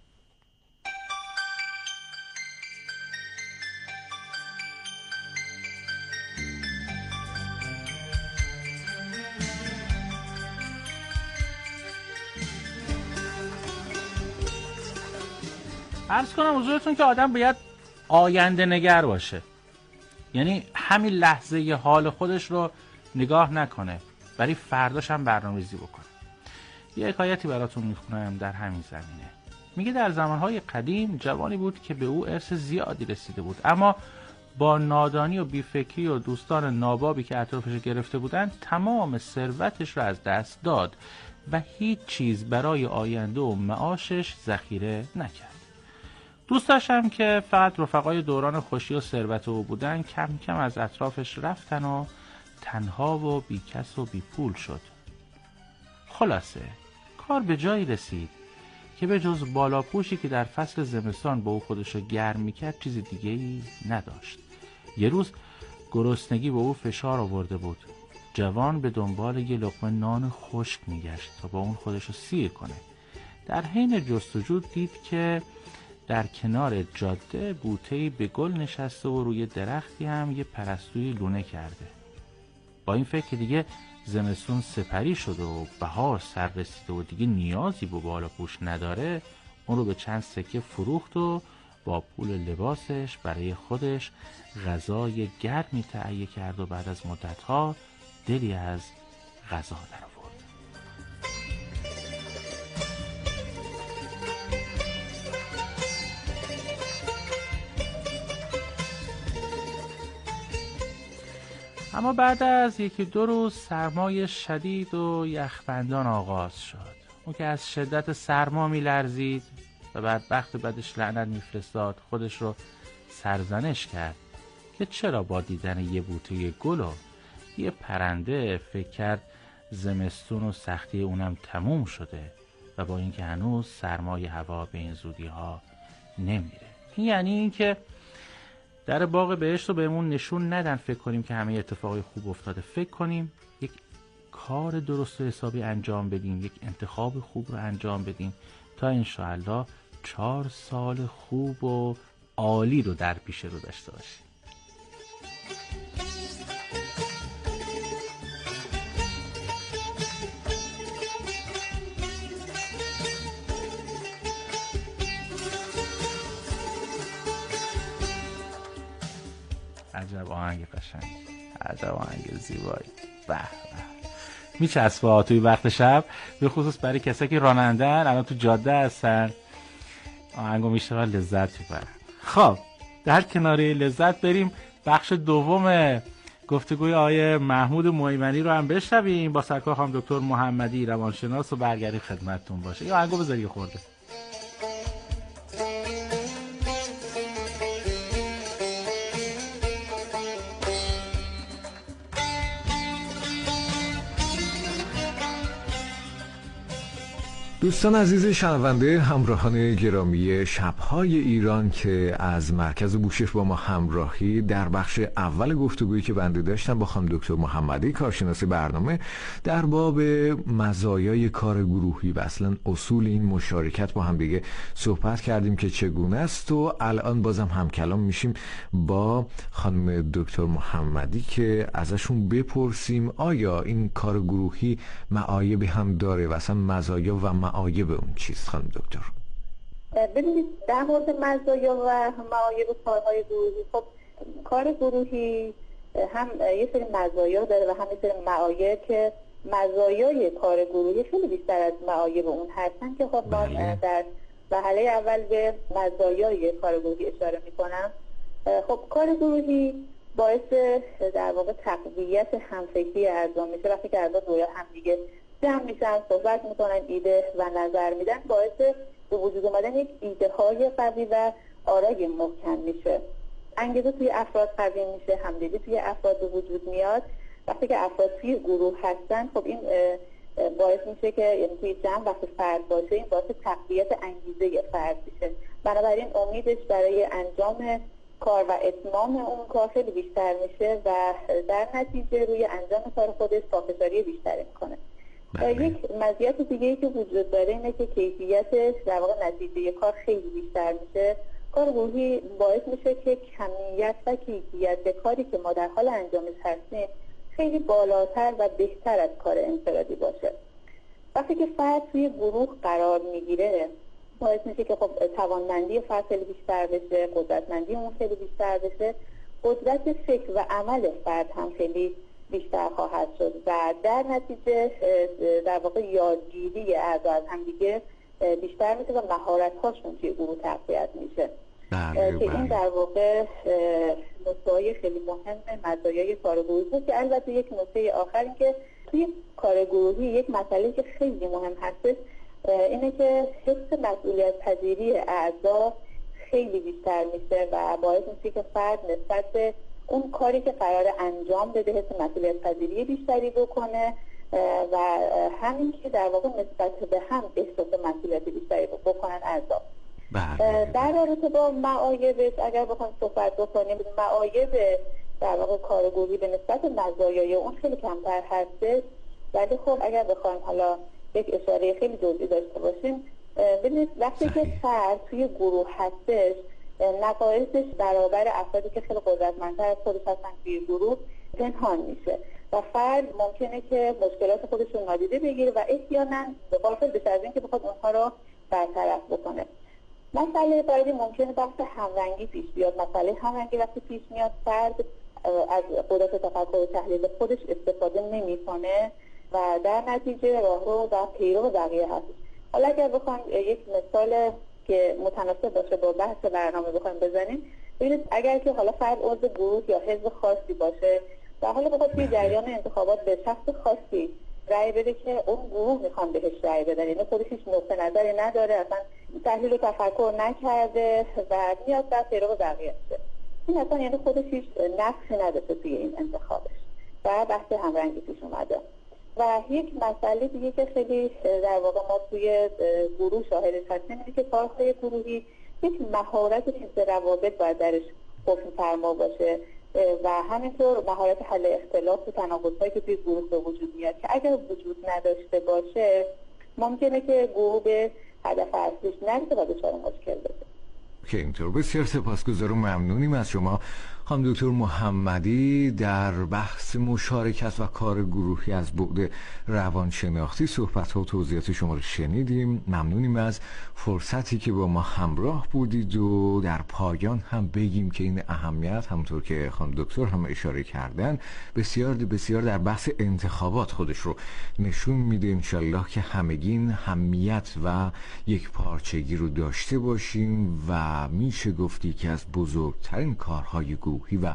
عرض کنم حضورتون که آدم باید آینده نگر باشه، یعنی همین لحظه ی حال خودش رو نگاه نکنه، برای فرداش هم برنامه‌ریزی بکنه. یه حکایتی براتون میخونم در همین زمینه. میگه در زمانهای قدیم جوانی بود که به او ارث زیادی رسیده بود، اما با نادانی و بیفکری و دوستان نابابی که اطرافش گرفته بودند تمام ثروتش رو از دست داد و هیچ چیز برای آینده و معاشش ذخیره نکرد. دوست داشتم که فقط رفقای دوران خوشی و ثروت او بودن کم کم از اطرافش رفتن و تنها و بیکس و بیپول شد. خلاصه کار به جایی رسید که به جز بالاپوشی که در فصل زمستان با او خودشو گرم میکرد چیز دیگه‌ای نداشت. یه روز گرسنگی به او فشار آورده بود. جوان به دنبال یه لقمه نان خشک میگشت تا با اون خودشو سیر کنه. در حین جستجو دید که در کنار جاده بوته‌ای به گل نشسته و روی درختی هم یه پرستوی لونه کرده. با این فکر که دیگه زمستون سپری شده و بهار سر رسیده و دیگه نیازی به بالاپوش نداره، اون رو به چند سکه فروخت و با پول لباسش برای خودش غذای گرمی تهیه کرد و بعد از مدت‌ها دلی از غذا در آورد. اما بعد از یکی دو روز سرمای شدید و یخبندان آغاز شد. اون که از شدت سرما می‌لرزید و بدبخت بعدش لعنت می‌فرستاد، خودش رو سرزنش کرد که چرا با دیدن یه بوته گل و یه پرنده فکر کرد زمستون و سختی اونم تموم شده و با اینکه هنوز سرمای هوا به این زودی‌ها نمیره. یعنی اینکه در باغ بهشت رو بهمون نشون ندن فکر کنیم که همه اتفاقای خوب افتاده. فکر کنیم یک کار درست و حسابی انجام بدیم، یک انتخاب خوب رو انجام بدیم تا انشاءالله 4 سال خوب و عالی رو در پیش رو داشته باشیم. عجب آهنگ قشنگ، عجب آهنگ زیبایی. به به میچسبه توی وقت شب، به خصوص برای کسایی که رانندن الان تو جاده هستن، آهنگو میشنون لذت میبرن. خب در کناره لذت بریم بخش دوم گفتگوی آقای محمود معیمنی رو هم بشنویم با سرکار خانم دکتر محمدی روانشناس و برگردیم خدمتتون باشه. یا آهنگو بذاری خورده. دوستان عزیز شنونده، همراهان گرامی شب‌های ایران که از مرکز بوشهر با ما همراهی در بخش اول گفتگویی که بنده داشتم با خانم دکتر محمدی کارشناس برنامه در باب مزایای کار گروهی و اصلا اصول این مشارکت با هم دیگه صحبت کردیم که چگونه است و الان بازم همکلام میشیم با خانم دکتر محمدی که ازشون بپرسیم آیا این کار گروهی معایبی هم داره و اصلا مزایا و معایب اون چیست خانم دکتر؟ ببینید در مورد مزایا و معایب کارهای گروهی، خب کار گروهی هم یه سری مزایا داره و هم یه سری معایب که مزایای کار گروهی خیلی بیشتر از معایب اون هستن که خب من در مرحله اول به مزایای کار گروهی اشاره میکنم. خب کار گروهی باعث در واقع تقویت همفکری اعضا میشه. وقتی که اعضا دور هم دیگه جمع میشن، صحبت میکنن، ایده و نظر میدن، باعث به وجود اومدن یک ایده های قوی و آرای محکم میشه. انگیزه توی افراد قوی میشه، همدلی توی افراد به وجود میاد. وقتی که افراد توی گروه هستن، خب این باعث میشه که یعنی توی جمع وقتی فرد باشه، این باعث تقویت انگیزه فرد میشه. بنابراین امیدش برای انجام کار و اتمام اون کار خیلی بیشتر میشه و در نتیجه روی انجام کار خودش پافشاری بیشتری میکنه. یک مزیت دیگه‌ای که وجود داره اینه که کیفیت در واقع نتیجه کار خیلی بیشتر میشه. کار گروهی باعث میشه که کمیت و کیفیت کاری که ما در حال انجامش هستیم خیلی بالاتر و بهتر از کار انفرادی باشه. وقتی که فرد توی گروه قرار میگیره، باعث میشه که خب توانمندی فرد خیلی بیشتر بشه، قدرتمندی اون خیلی بیشتر بشه، قدرت فکر و عمل فرد هم خیلی بیشتر خواهد شد و در نتیجه در واقع یادگیری اعضا از هم دیگه بیشتر میشه و مهارت‌هاشون توی گروه تقویت میشه. که این در واقع نکته‌های خیلی مهم مزایای کار گروهی بود. که البته یک نکته آخر این که توی کار گروهی یک مسئله که خیلی مهم هستش اینه که حس مسئولیت پذیری اعضا خیلی بیشتر میشه و باعث میشه که فرد نسبت به اون کاری که قرار انجام بده حس مسئولیت پذیری بیشتری بکنه و همین که در واقع نسبت به هم احساس مسئولیت بیشتری بکنن اعضا. در رابطه با معایبش اگر بخوایم صحبت بکنیم، معایب در واقع کار گروهی به نسبت مزایای اون خیلی کمتر هستش، ولی خب اگر بخوایم حالا یک اشاره خیلی جزئی داشته باشیم، ببینید وقتی که فرد توی گروه هستش نقایصش برابر افرادی که خیلی قدرتمندتر از خودش هستن توی گروه پنهان میشه و فرد ممکنه که مشکلات خودش رو نادیده بگیره و احیانا غافل بشه از اینکه بخواد اونها رو برطرف بکنه. مسئله بعدی ممکنه بحث همرنگی پیش بیاد. مسئله همرنگی وقتی پیش میاد فرد از قدرت تفکر و تحلیل خودش استفاده نمیکنه و در نتیجه راهرو و پیرو بقیه هست. حالا اگر بخوایم یک مثال که متناسب باشه با بحث برنامه بخوایم بزنیم، ببینید اگر که حالا فرد عضو گروه یا حزب خاصی باشه و حالا بخواد توی جریان انتخابات به شخص خاصی رأی بده که اون گروه میخوان بهش رأی بدن، یعنی خودش هیچ نقطه نظری نداره، اصلا تحلیل و تفکر نکرده و میاد در پیرو بقیه شه، این اصلا یعنی خودش هیچ نقشی نداشته توی این انتخابش و بحث همرنگی پیش اومده. و یک مسئله دیگه که خیلی در واقع ما توی گروه شاهدش هستیم اینه که کارهای گروهی یک مهارت حفظ روابط باید درش حکم فرما باشه و همینطور مهارت حل اختلاف و تناقض‌هایی که توی گروه به وجود میاد که اگر وجود نداشته باشه ممکنه که گروه به هدف اصلیش نرسه و دچار مشکل بشه. که اینطور بسیار سپاسگزارم، ممنونیم از شما خانم دکتر محمدی. در بحث مشارکت و کار گروهی از بعد روانشناختی صحبت و توضیحات شما رو شنیدیم. ممنونیم از فرصتی که با ما همراه بودید و در پایان هم بگیم که این اهمیت همونطور که خانم دکتر هم اشاره کردن بسیار بسیار در بحث انتخابات خودش رو نشون میده. انشالله که همگین همیت و یک پارچگی رو داشته باشیم و میشه گفتی که از بزرگترین کارهای گروهی و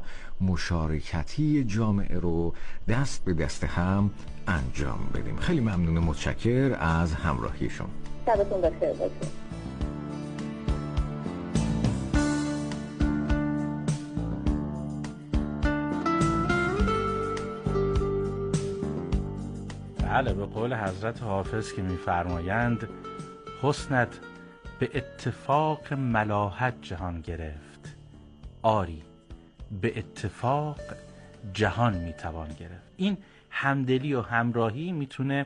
مشارکتی جامعه رو دست به دست هم انجام بدیم. خیلی ممنون، متشکر از همراهی شما. شبتون بخیر باشه. بله، به قول حضرت حافظ که می‌فرمایند حسنت به اتفاق ملاحت جهان گرفت، آری به اتفاق جهان میتوان گرفت. این همدلی و همراهی میتونه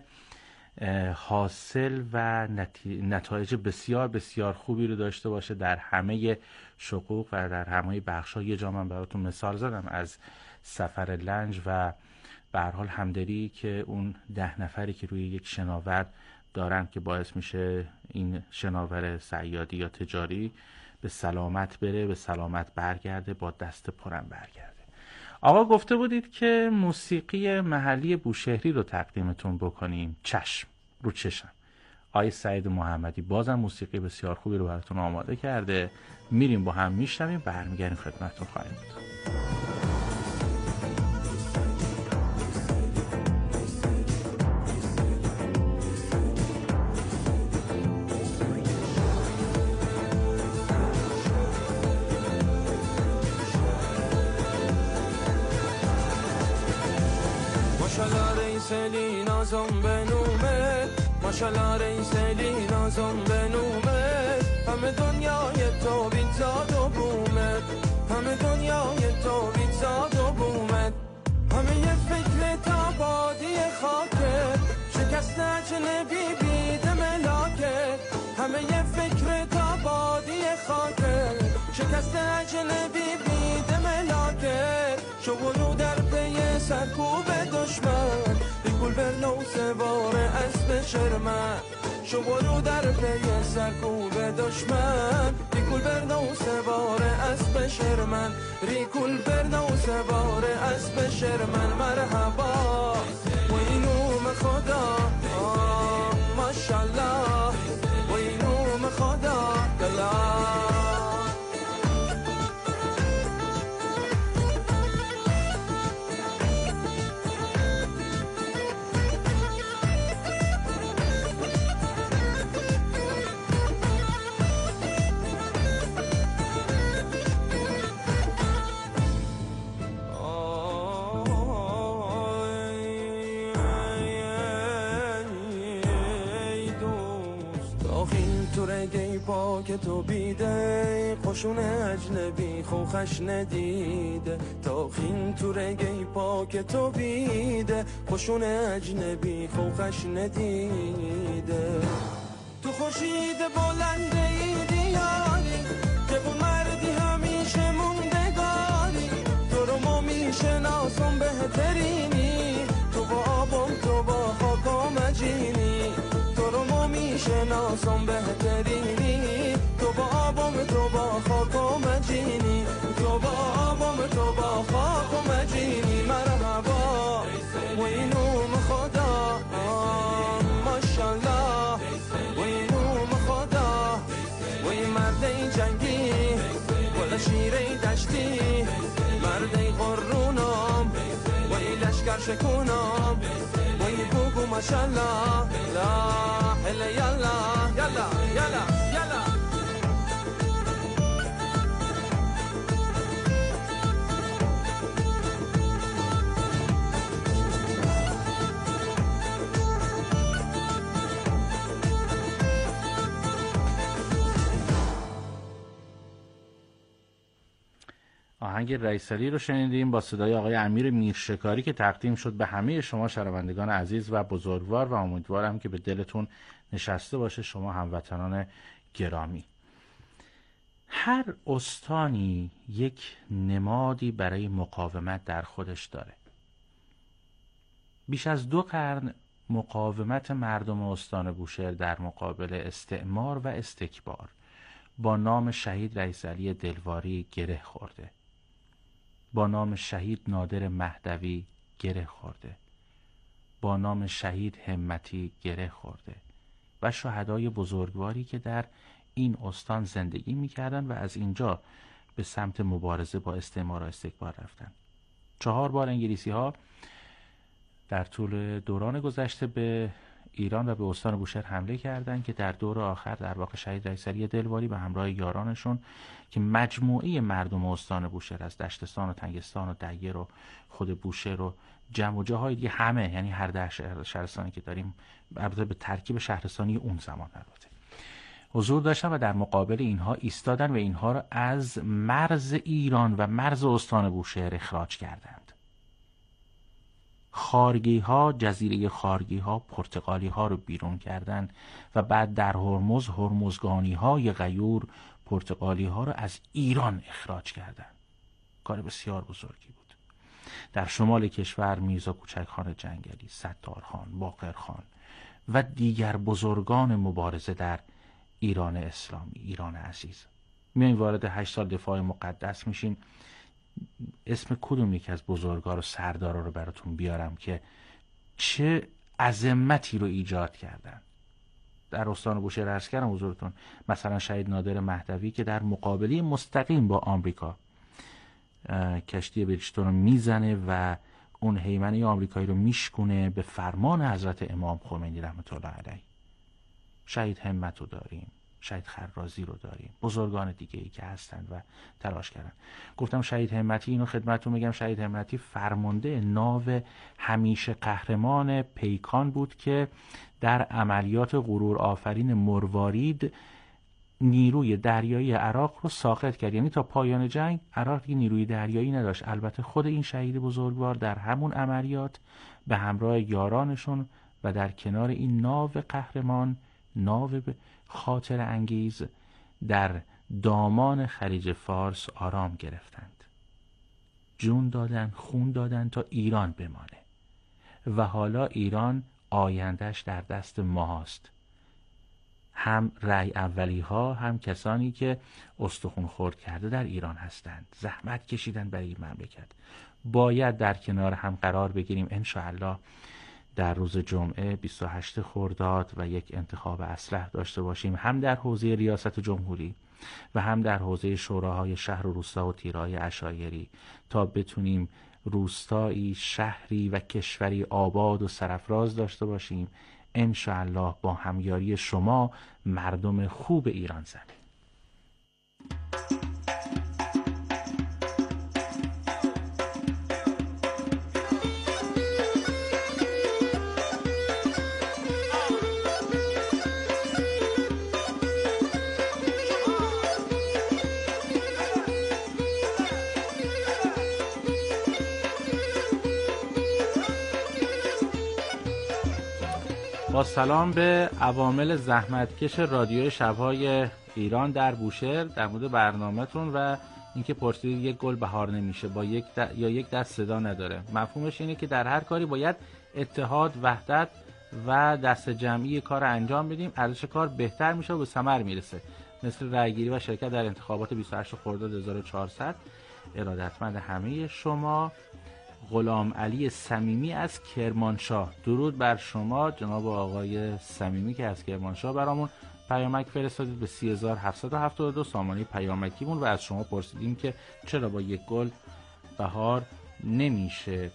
حاصل و نتایج بسیار بسیار خوبی رو داشته باشه در همه شقوق و در همه بخش‌ها. یه جا من براتون مثال زدم از سفر لنج و به هر حال همدلی که اون 10 نفری که روی یک شناور دارن که باعث میشه این شناور صیادی یا تجاری به سلامت بره، به سلامت برگرده، با دست پرم برگرده. آقا گفته بودید که موسیقی محلی بوشهری رو تقدیمتون بکنیم. چشم، رو چشم. آقای سعید محمدی بازم موسیقی بسیار خوبی رو براتون آماده کرده. میریم با هم میشنویم، برمیگردیم خدمتتون خواهیم بود. ماشالله رئیسلی نازم به نومه، همه دنیای تو بیزاد و بومه، همه دنیای تو بیزاد و بومه، همه یه فکر تابادی خاکه، شکست اجنبی بید ملاکه، همه یه فکر تابادی خاکه، شکست اجنبی بید ملاکه، شغلو در پی سرکوب دشمن، گل بر نو سوار اسب شرمن، شغلو در پی سرکوب دشمن، ریکول بر نو سوار اسب شرمن، ریکول بر نو سوار اسب شرمن. مرحبا و اینوم خدا ماشالله، و اینوم خدا دلا. که تو بیده خوشون اجنبی خوخش ندیده، تاخین تو رگی پاک تو بیده خوشون اجنبی خوخش ندیده، تو خوشید بلنده ای دیاری که بو مردی همیشه موندگاری، تو رو ما میشناسم بهترینی، تو با آبم تو با خاکم اجینی، تو رو ما میشناسم بهترینی، تو با آبم تو با خاکم اجینی، تو با آبم تو با خاکم اجینی. مرحبا و اینوم خدا ماشالله، و اینوم خدا، و این مرد جنگی ولا شیره دشتی، مرد قرونم و این لشکر شکونم، و این بگو ماشالله لا اله یلا یلا یلا یلا. آهنگ رئیسعلی رو شنیدیم با صدای آقای امیر میرشکاری که تقدیم شد به همه شما شنوندگان عزیز و بزرگوار، و امیدوارم که به دلتون نشسته باشه شما هموطنان گرامی. هر استانی یک نمادی برای مقاومت در خودش داره. بیش از 2 قرن مقاومت مردم استان بوشهر در مقابل استعمار و استکبار با نام شهید رئیسعلی دلواری گره خورده، با نام شهید نادر مهدوی گره خورده، با نام شهید همتی گره خورده و شهدای بزرگواری که در این استان زندگی می‌کردند و از اینجا به سمت مبارزه با استعمار و استکبار رفتن. 4 بار انگلیسی‌ها در طول دوران گذشته به ایران و به استان بوشهر حمله کردند که در دور آخر در واقع شهید رئیسعلی دلواری به همراه یارانشون که مجموعه مردم استان بوشهر از دشتستان و تنگستان و دیر و خود بوشهر و جمع و جاهای دیگه همه، یعنی هر 10 شهرستانی که داریم البته به ترکیب شهرستانی اون زمان البته حضور داشتن و در مقابل اینها ایستادن و اینها را از مرز ایران و مرز استان بوشهر اخراج کردند. خارگی ها، جزیره خارگی ها، پرتغالی ها رو بیرون کردن و بعد در هرمز، هرمزگانی های غیور پرتغالی ها رو از ایران اخراج کردن. کار بسیار بزرگی بود. در شمال کشور میرزا کوچک خان جنگلی، ستار خان، باقر خان و دیگر بزرگان مبارزه در ایران اسلامی، ایران عزیز. میایم وارد 8 سال دفاع مقدس میشیم. اسم کدوم یکی از بزرگار و سردارا رو براتون بیارم که چه عظمتی رو ایجاد کردن؟ در استان بوشهر عرض کردم حضورتون مثلا شهید نادر مهدوی که در مقابله مستقیم با آمریکا کشتی بریجتون رو میزنه و اون هیمنه آمریکایی رو میشکونه به فرمان حضرت امام خمینی رحمت الله علیه. شهید همت رو داریم، شهید خرازی رو داریم، بزرگان دیگه ای که هستند و تلاش کردن. گفتم شهید همتی، اینو خدمتتون میگم، شهید همتی فرمانده ناو همیشه قهرمان پیکان بود که در عملیات غرور آفرین مروارید نیروی دریایی عراق رو ساقط کرد. یعنی تا پایان جنگ عراق دیگه نیروی دریایی نداشت. البته خود این شهید بزرگوار در همون عملیات به همراه یارانشون و در کنار این ناو قهرمان، ناو خاطر انگیز، در دامان خلیج فارس آرام گرفتند، جون دادن، خون دادن تا ایران بمانه و حالا ایران آیندهش در دست ما هست. هم رأی اولی ها هم کسانی که استخون خورد کرده در ایران هستند، زحمت کشیدن برای این مملکت. باید در کنار هم قرار بگیریم انشاءالله در روز جمعه 28 خرداد و یک انتخاب اصلح داشته باشیم، هم در حوزه ریاست جمهوری و هم در حوزه شوراهای شهر و روستا و تیرهای عشایری، تا بتونیم روستایی، شهری و کشوری آباد و سرفراز داشته باشیم انشاءالله با همیاری شما مردم خوب ایران زمین. با سلام به عوامل زحمتکش رادیوی شب‌های ایران در بوشهر در مورد برنامه‌تون و اینکه پرسیدید یک گل بهار نمیشه با یک دست صدا نداره. مفهومش اینه که در هر کاری باید اتحاد، وحدت و دست جمعی کار انجام بدیم، ارزش کار بهتر میشه و به ثمر میرسه. مثل رأیگیری و شرکت در انتخابات 28 خرداد 1400. ارادتمند همه شما، غلام علی صمیمی از کرمانشاه. درود بر شما جناب آقای صمیمی که از کرمانشاه برامون پیامک فرستادید به 3772 سامانه پیامکیمون و از شما پرسیدیم که چرا با یک گل بهار نمیشه.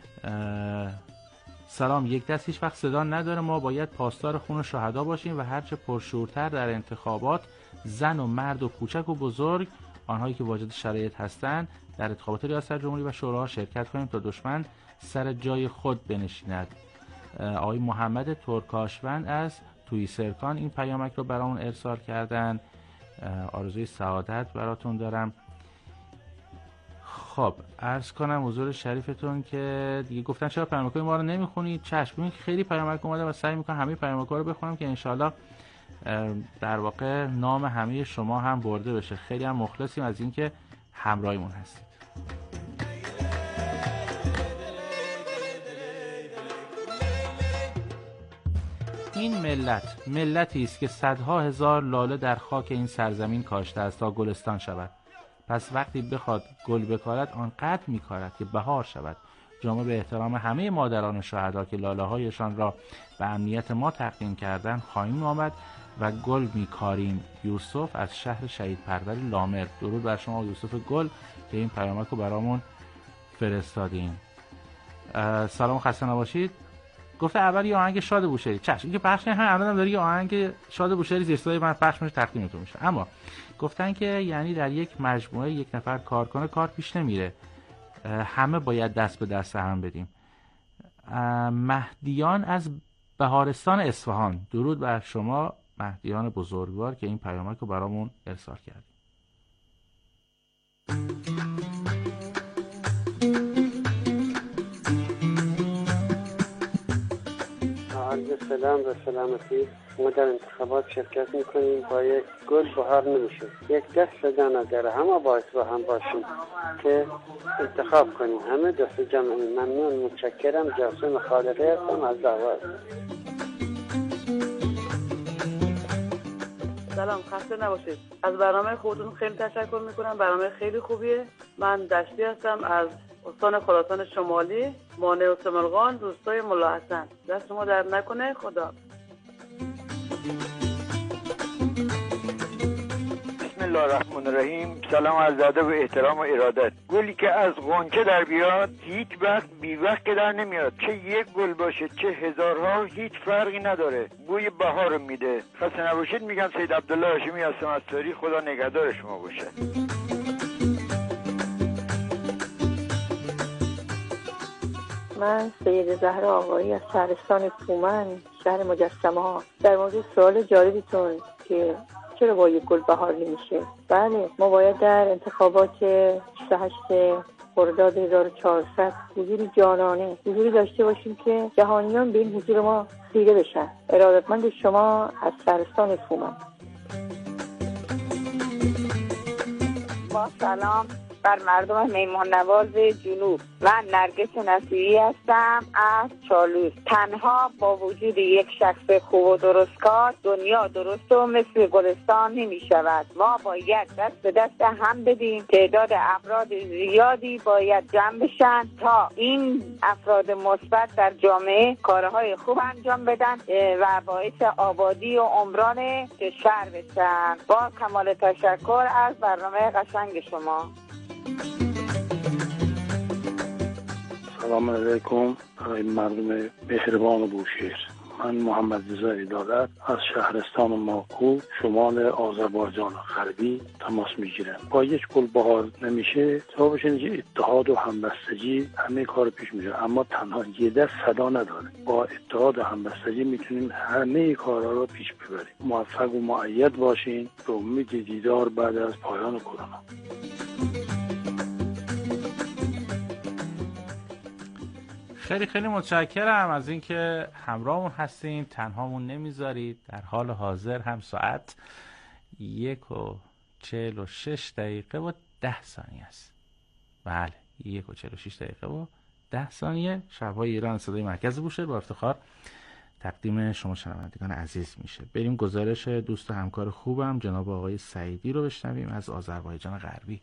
سلام، یک دست هیچ وقت صدا نداره، ما باید پاسدار خون شهدا باشیم و هرچه پرشورتر در انتخابات زن و مرد و کوچک و بزرگ، آنهایی که واجد شرایط هستند، در انتخابات ریاست جمهوری و شوراها شرکت کنیم تا دشمن سر جای خود بنشیند. آقای محمد ترکاشوند از توی سرکان این پیامک رو برامون ارسال کردن. آرزوی سعادت براتون دارم. خب عرض کنم حضور شریفتون که دیگه گفتن چرا پیامک‌های ما رو نمیخونید. چشم، ببین خیلی پیامک اومده و سعی میکنم همه پیامک‌ها رو بخونم که انشالله در واقع نام همه شما هم برده بشه. خیلی هم مخلصیم از اینکه همراهیمون هستید. این ملتی است که صدها هزار لاله در خاک این سرزمین کاشته است تا گلستان شود. پس وقتی بخواد گل بکارد آنقدر میکارد که بهار شود. جامعه به احترام همه مادران شهدا که لاله هایشان را به امنیت ما تقدیم کردن خواهیم آمد و گل میکاریم. یوسف از شهر شهید پروری لامر. درود بر شما یوسف گل که این پیامک رو برامون فرستادین. سلام، خسته نباشید. گفته اول یه آهنگ شاد بوشهری. چشم، این که پخش هم الانم داره یه آهنگ شاد بوشهری زیر صدای من پخش میشه تقدیمتون میشه. اما گفتن که یعنی در یک مجموعه یک نفر کار کنه کار پیش نمیره، همه باید دست به دست هم بدیم. مهدیان از بهارستان اصفهان. درود بر شما مهدیان بزرگوار که این پیامک رو برامون ارسال کرد. عرض سلام و سلامتی. ما در انتخابات شرکت میکنیم، با یک گل بهار نمیشه، یک دست صدا نداره، همه باید با هم باشیم که انتخاب کنیم، همه دست جمعی. ممنون، متشکرم. جاسم خالقی هستم از دعوت. سلام، خسته نباشید. از برنامه خودتون خیلی تشکر میکنم. برنامه خیلی خوبیه. من دشتی هستم از استان خراسان شمالی، مانع و سمرغان، روستای ملا حسن. دست شما درد نکنه. خدا. بسم الله الرحمن الرحیم. سلام از ادب و احترام و ارادت. گلی که از غنچه در بیاد هیچ وقت بی وقت در نمیاد. چه یک گل باشه چه هزارها هیچ فرقی نداره، بوی بهار میده. خسته نباشید. میگم سید عبدالله هاشمی هستم از تاریخ. خدا نگهدار شما باشه. من سید زهرا آقایی از شهرستان کومن، شهر مجسمه ها. در مورد سوال جالبتون که چرا با یک گل بهار نمیشه، بله ما باید در انتخابات 28 خرداد 1400 حضور جانانه حضوری داشته باشیم که جهانیان به این حضور ما خیره بشن. ارادتمند شما از شهرستان کومن. با سلام بر مردم میمان نواز جنوب. من نرگس نصیری هستم از چالوس. تنها با وجود یک شخص خوب و درستکار دنیا درست و مثل گلستان نمی شود. ما باید دست به دست هم بدیم. تعداد افراد زیادی باید جمع بشن تا این افراد مثبت در جامعه کارهای خوب انجام بدن و باعث آبادی و عمران کشور بشن. با کمال تشکر از برنامه قشنگ شما. سلام علیکم مردم مهربان بوشهر. من محمد رضا عدالت از شهرستان ماکو شمال آذربایجان غربی تماس میگیرم. با یک گل بهار نمیشه. جوابش اینه که اتحاد و همبستگی همه کار پیش میره، اما تنها یه دست صدا نداره. با اتحاد و همبستگی میتونیم همه کارها رو پیش ببریم. موفق و مؤید باشین. به امید دیدار بعد از پایان کرونا. خیلی خیلی متشکرم از اینکه همراهمون هستین، تنهامون نمیذارید. در حال حاضر هم ساعت 1:46 و 10 ثانیه است. بله 1:46 و 10 ثانیه. شب‌های ایران صدای مرکز بوشهر با افتخار تقدیم شما شنوندگان عزیز میشه. بریم گزارش دوست و همکار خوبم جناب آقای سعیدی رو بشنویم از آذربایجان غربی.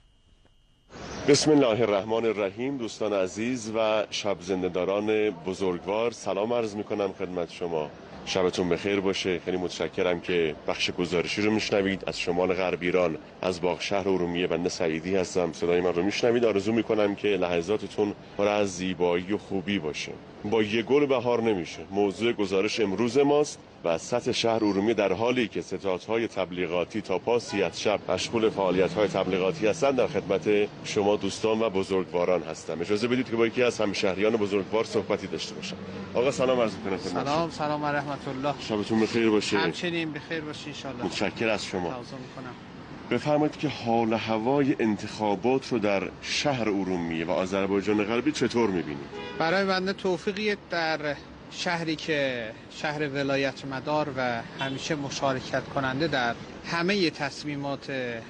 بسم الله الرحمن الرحیم. دوستان عزیز و شب زنده‌داران بزرگوار، سلام عرض میکنم خدمت شما. شبتون بخیر باشه. خیلی متشکرم که بخش گزارشی رو میشنوید از شمال غرب ایران، از باغشهر ارومیه. بنده سعیدی هستم. صدای من رو میشنوید. آرزو میکنم که لحظاتتون پر از زیبایی و خوبی باشه. با یک گل بهار نمیشه موضوع گزارش امروز ماست و سطح شهر ارومیه در حالی که ستادهای تبلیغاتی تا پاسی از شب مشغول فعالیت‌های تبلیغاتی هستند در خدمت شما دوستان و بزرگواران هستم. اجازه بدید که با یکی از همشهریان بزرگوار صحبتی داشته باشم. آقا سلام عرض می‌کنم. سلام و رحمت الله. شبتون بخیر باشه. همچنین بخیر باشه ان شاء الله. متشکرم از شما. تقاضا می‌کنم. بفرمایید که حال هوای انتخابات رو در شهر ارومیه و آذربایجان غربی چطور می‌بینید؟ برای بنده توفیقی در شهری که شهر ولایت مدار و همیشه مشارکت کننده در همه تصمیمات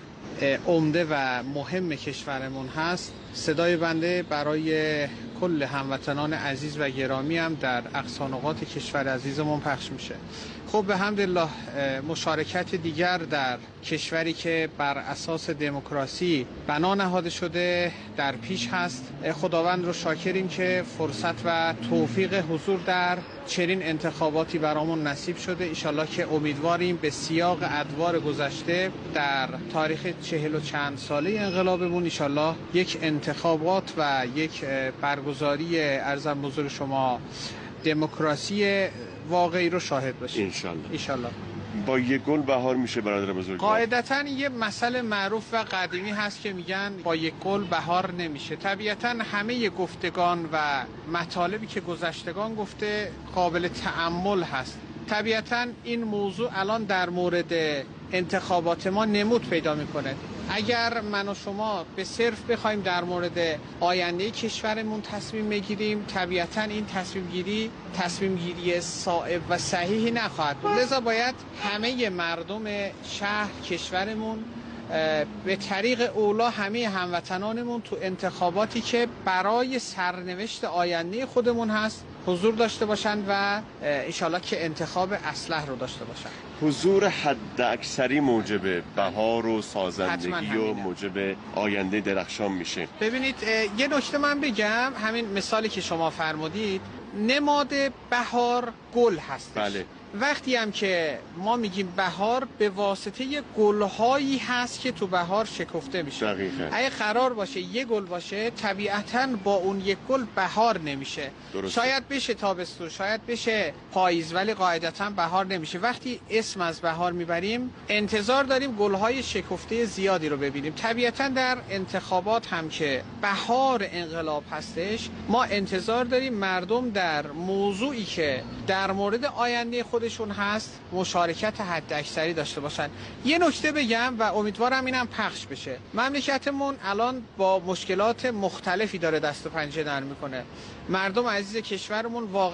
عمده و مهم کشورمون هست. صدای بنده برای کل هموطنان عزیز و گرامی هم در اقصا نقاط کشور عزیزمون پخش میشه. خب به حمدالله مشارکت دیگر در کشوری که بر اساس دموکراسی بنا نهاده شده در پیش هست. خداوند رو شاکریم که فرصت و توفیق حضور در چنین انتخاباتی برامون نصیب شده. انشالله که امیدواریم به سیاق ادوار گذشته در تاریخ 40 و چند ساله انقلابمون انشالله یک انتخابات و یک برگزاری ارزم بزرگ شما دموکراسی واقعی رو شاهد باشیم انشالله. با یک گل بهار میشه برادر بزرگ؟ قاعدتاً یه مسئله معروف و قدیمی هست که میگن با یک گل بهار نمیشه. طبیعتاً همه گفتگان و مطالبی که گذشتگان گفته قابل تأمل هست. طبیعتاً این موضوع الان در مورد انتخابات ما نمود پیدا میکنه. اگر من و شما به صرف بخوایم در مورد آینده کشورمون تصمیم بگیریم، طبیعتاً این تصمیم گیری صائب و صحیحی نخواهد بود. لذا باید همه مردم شهر کشورمون به طریق اولا همه هموطنانمون تو انتخاباتی که برای سرنوشت آینده خودمون هست حضور داشته باشند و انشالله که انتخاب اصلح رو داشته باشند. حضور حد اکثری موجب بهار و سازندگی و موجب آینده درخشان میشه. ببینید یه نکته من بگم، همین مثالی که شما فرمودید، نماد بهار گل هستش. بله. وقتی هم که ما میگیم بهار، به واسطه گلهایی هست که تو بهار شکفته میشه. دقیقاً. اگه قرار باشه یه گل باشه، طبیعتاً با اون یک گل بهار نمیشه. درسته. شاید بشه تابستون، شاید بشه پاییز، ولی قاعدتاً بهار نمیشه. وقتی اسم از بهار میبریم انتظار داریم گلهای شکفته زیادی رو ببینیم. طبیعتاً در انتخابات هم که بهار انقلاب هستش، ما انتظار داریم مردم در موضوعی که در مورد آینده خودشون هست مشارکت حداکثری داشته باشن. یه نکته بگم و امیدوارم اینم پخش بشه. مملکتمون الان با مشکلات مختلفی داره دست و پنجه نرم میکنه. مردم عزیز کشورمون واقعا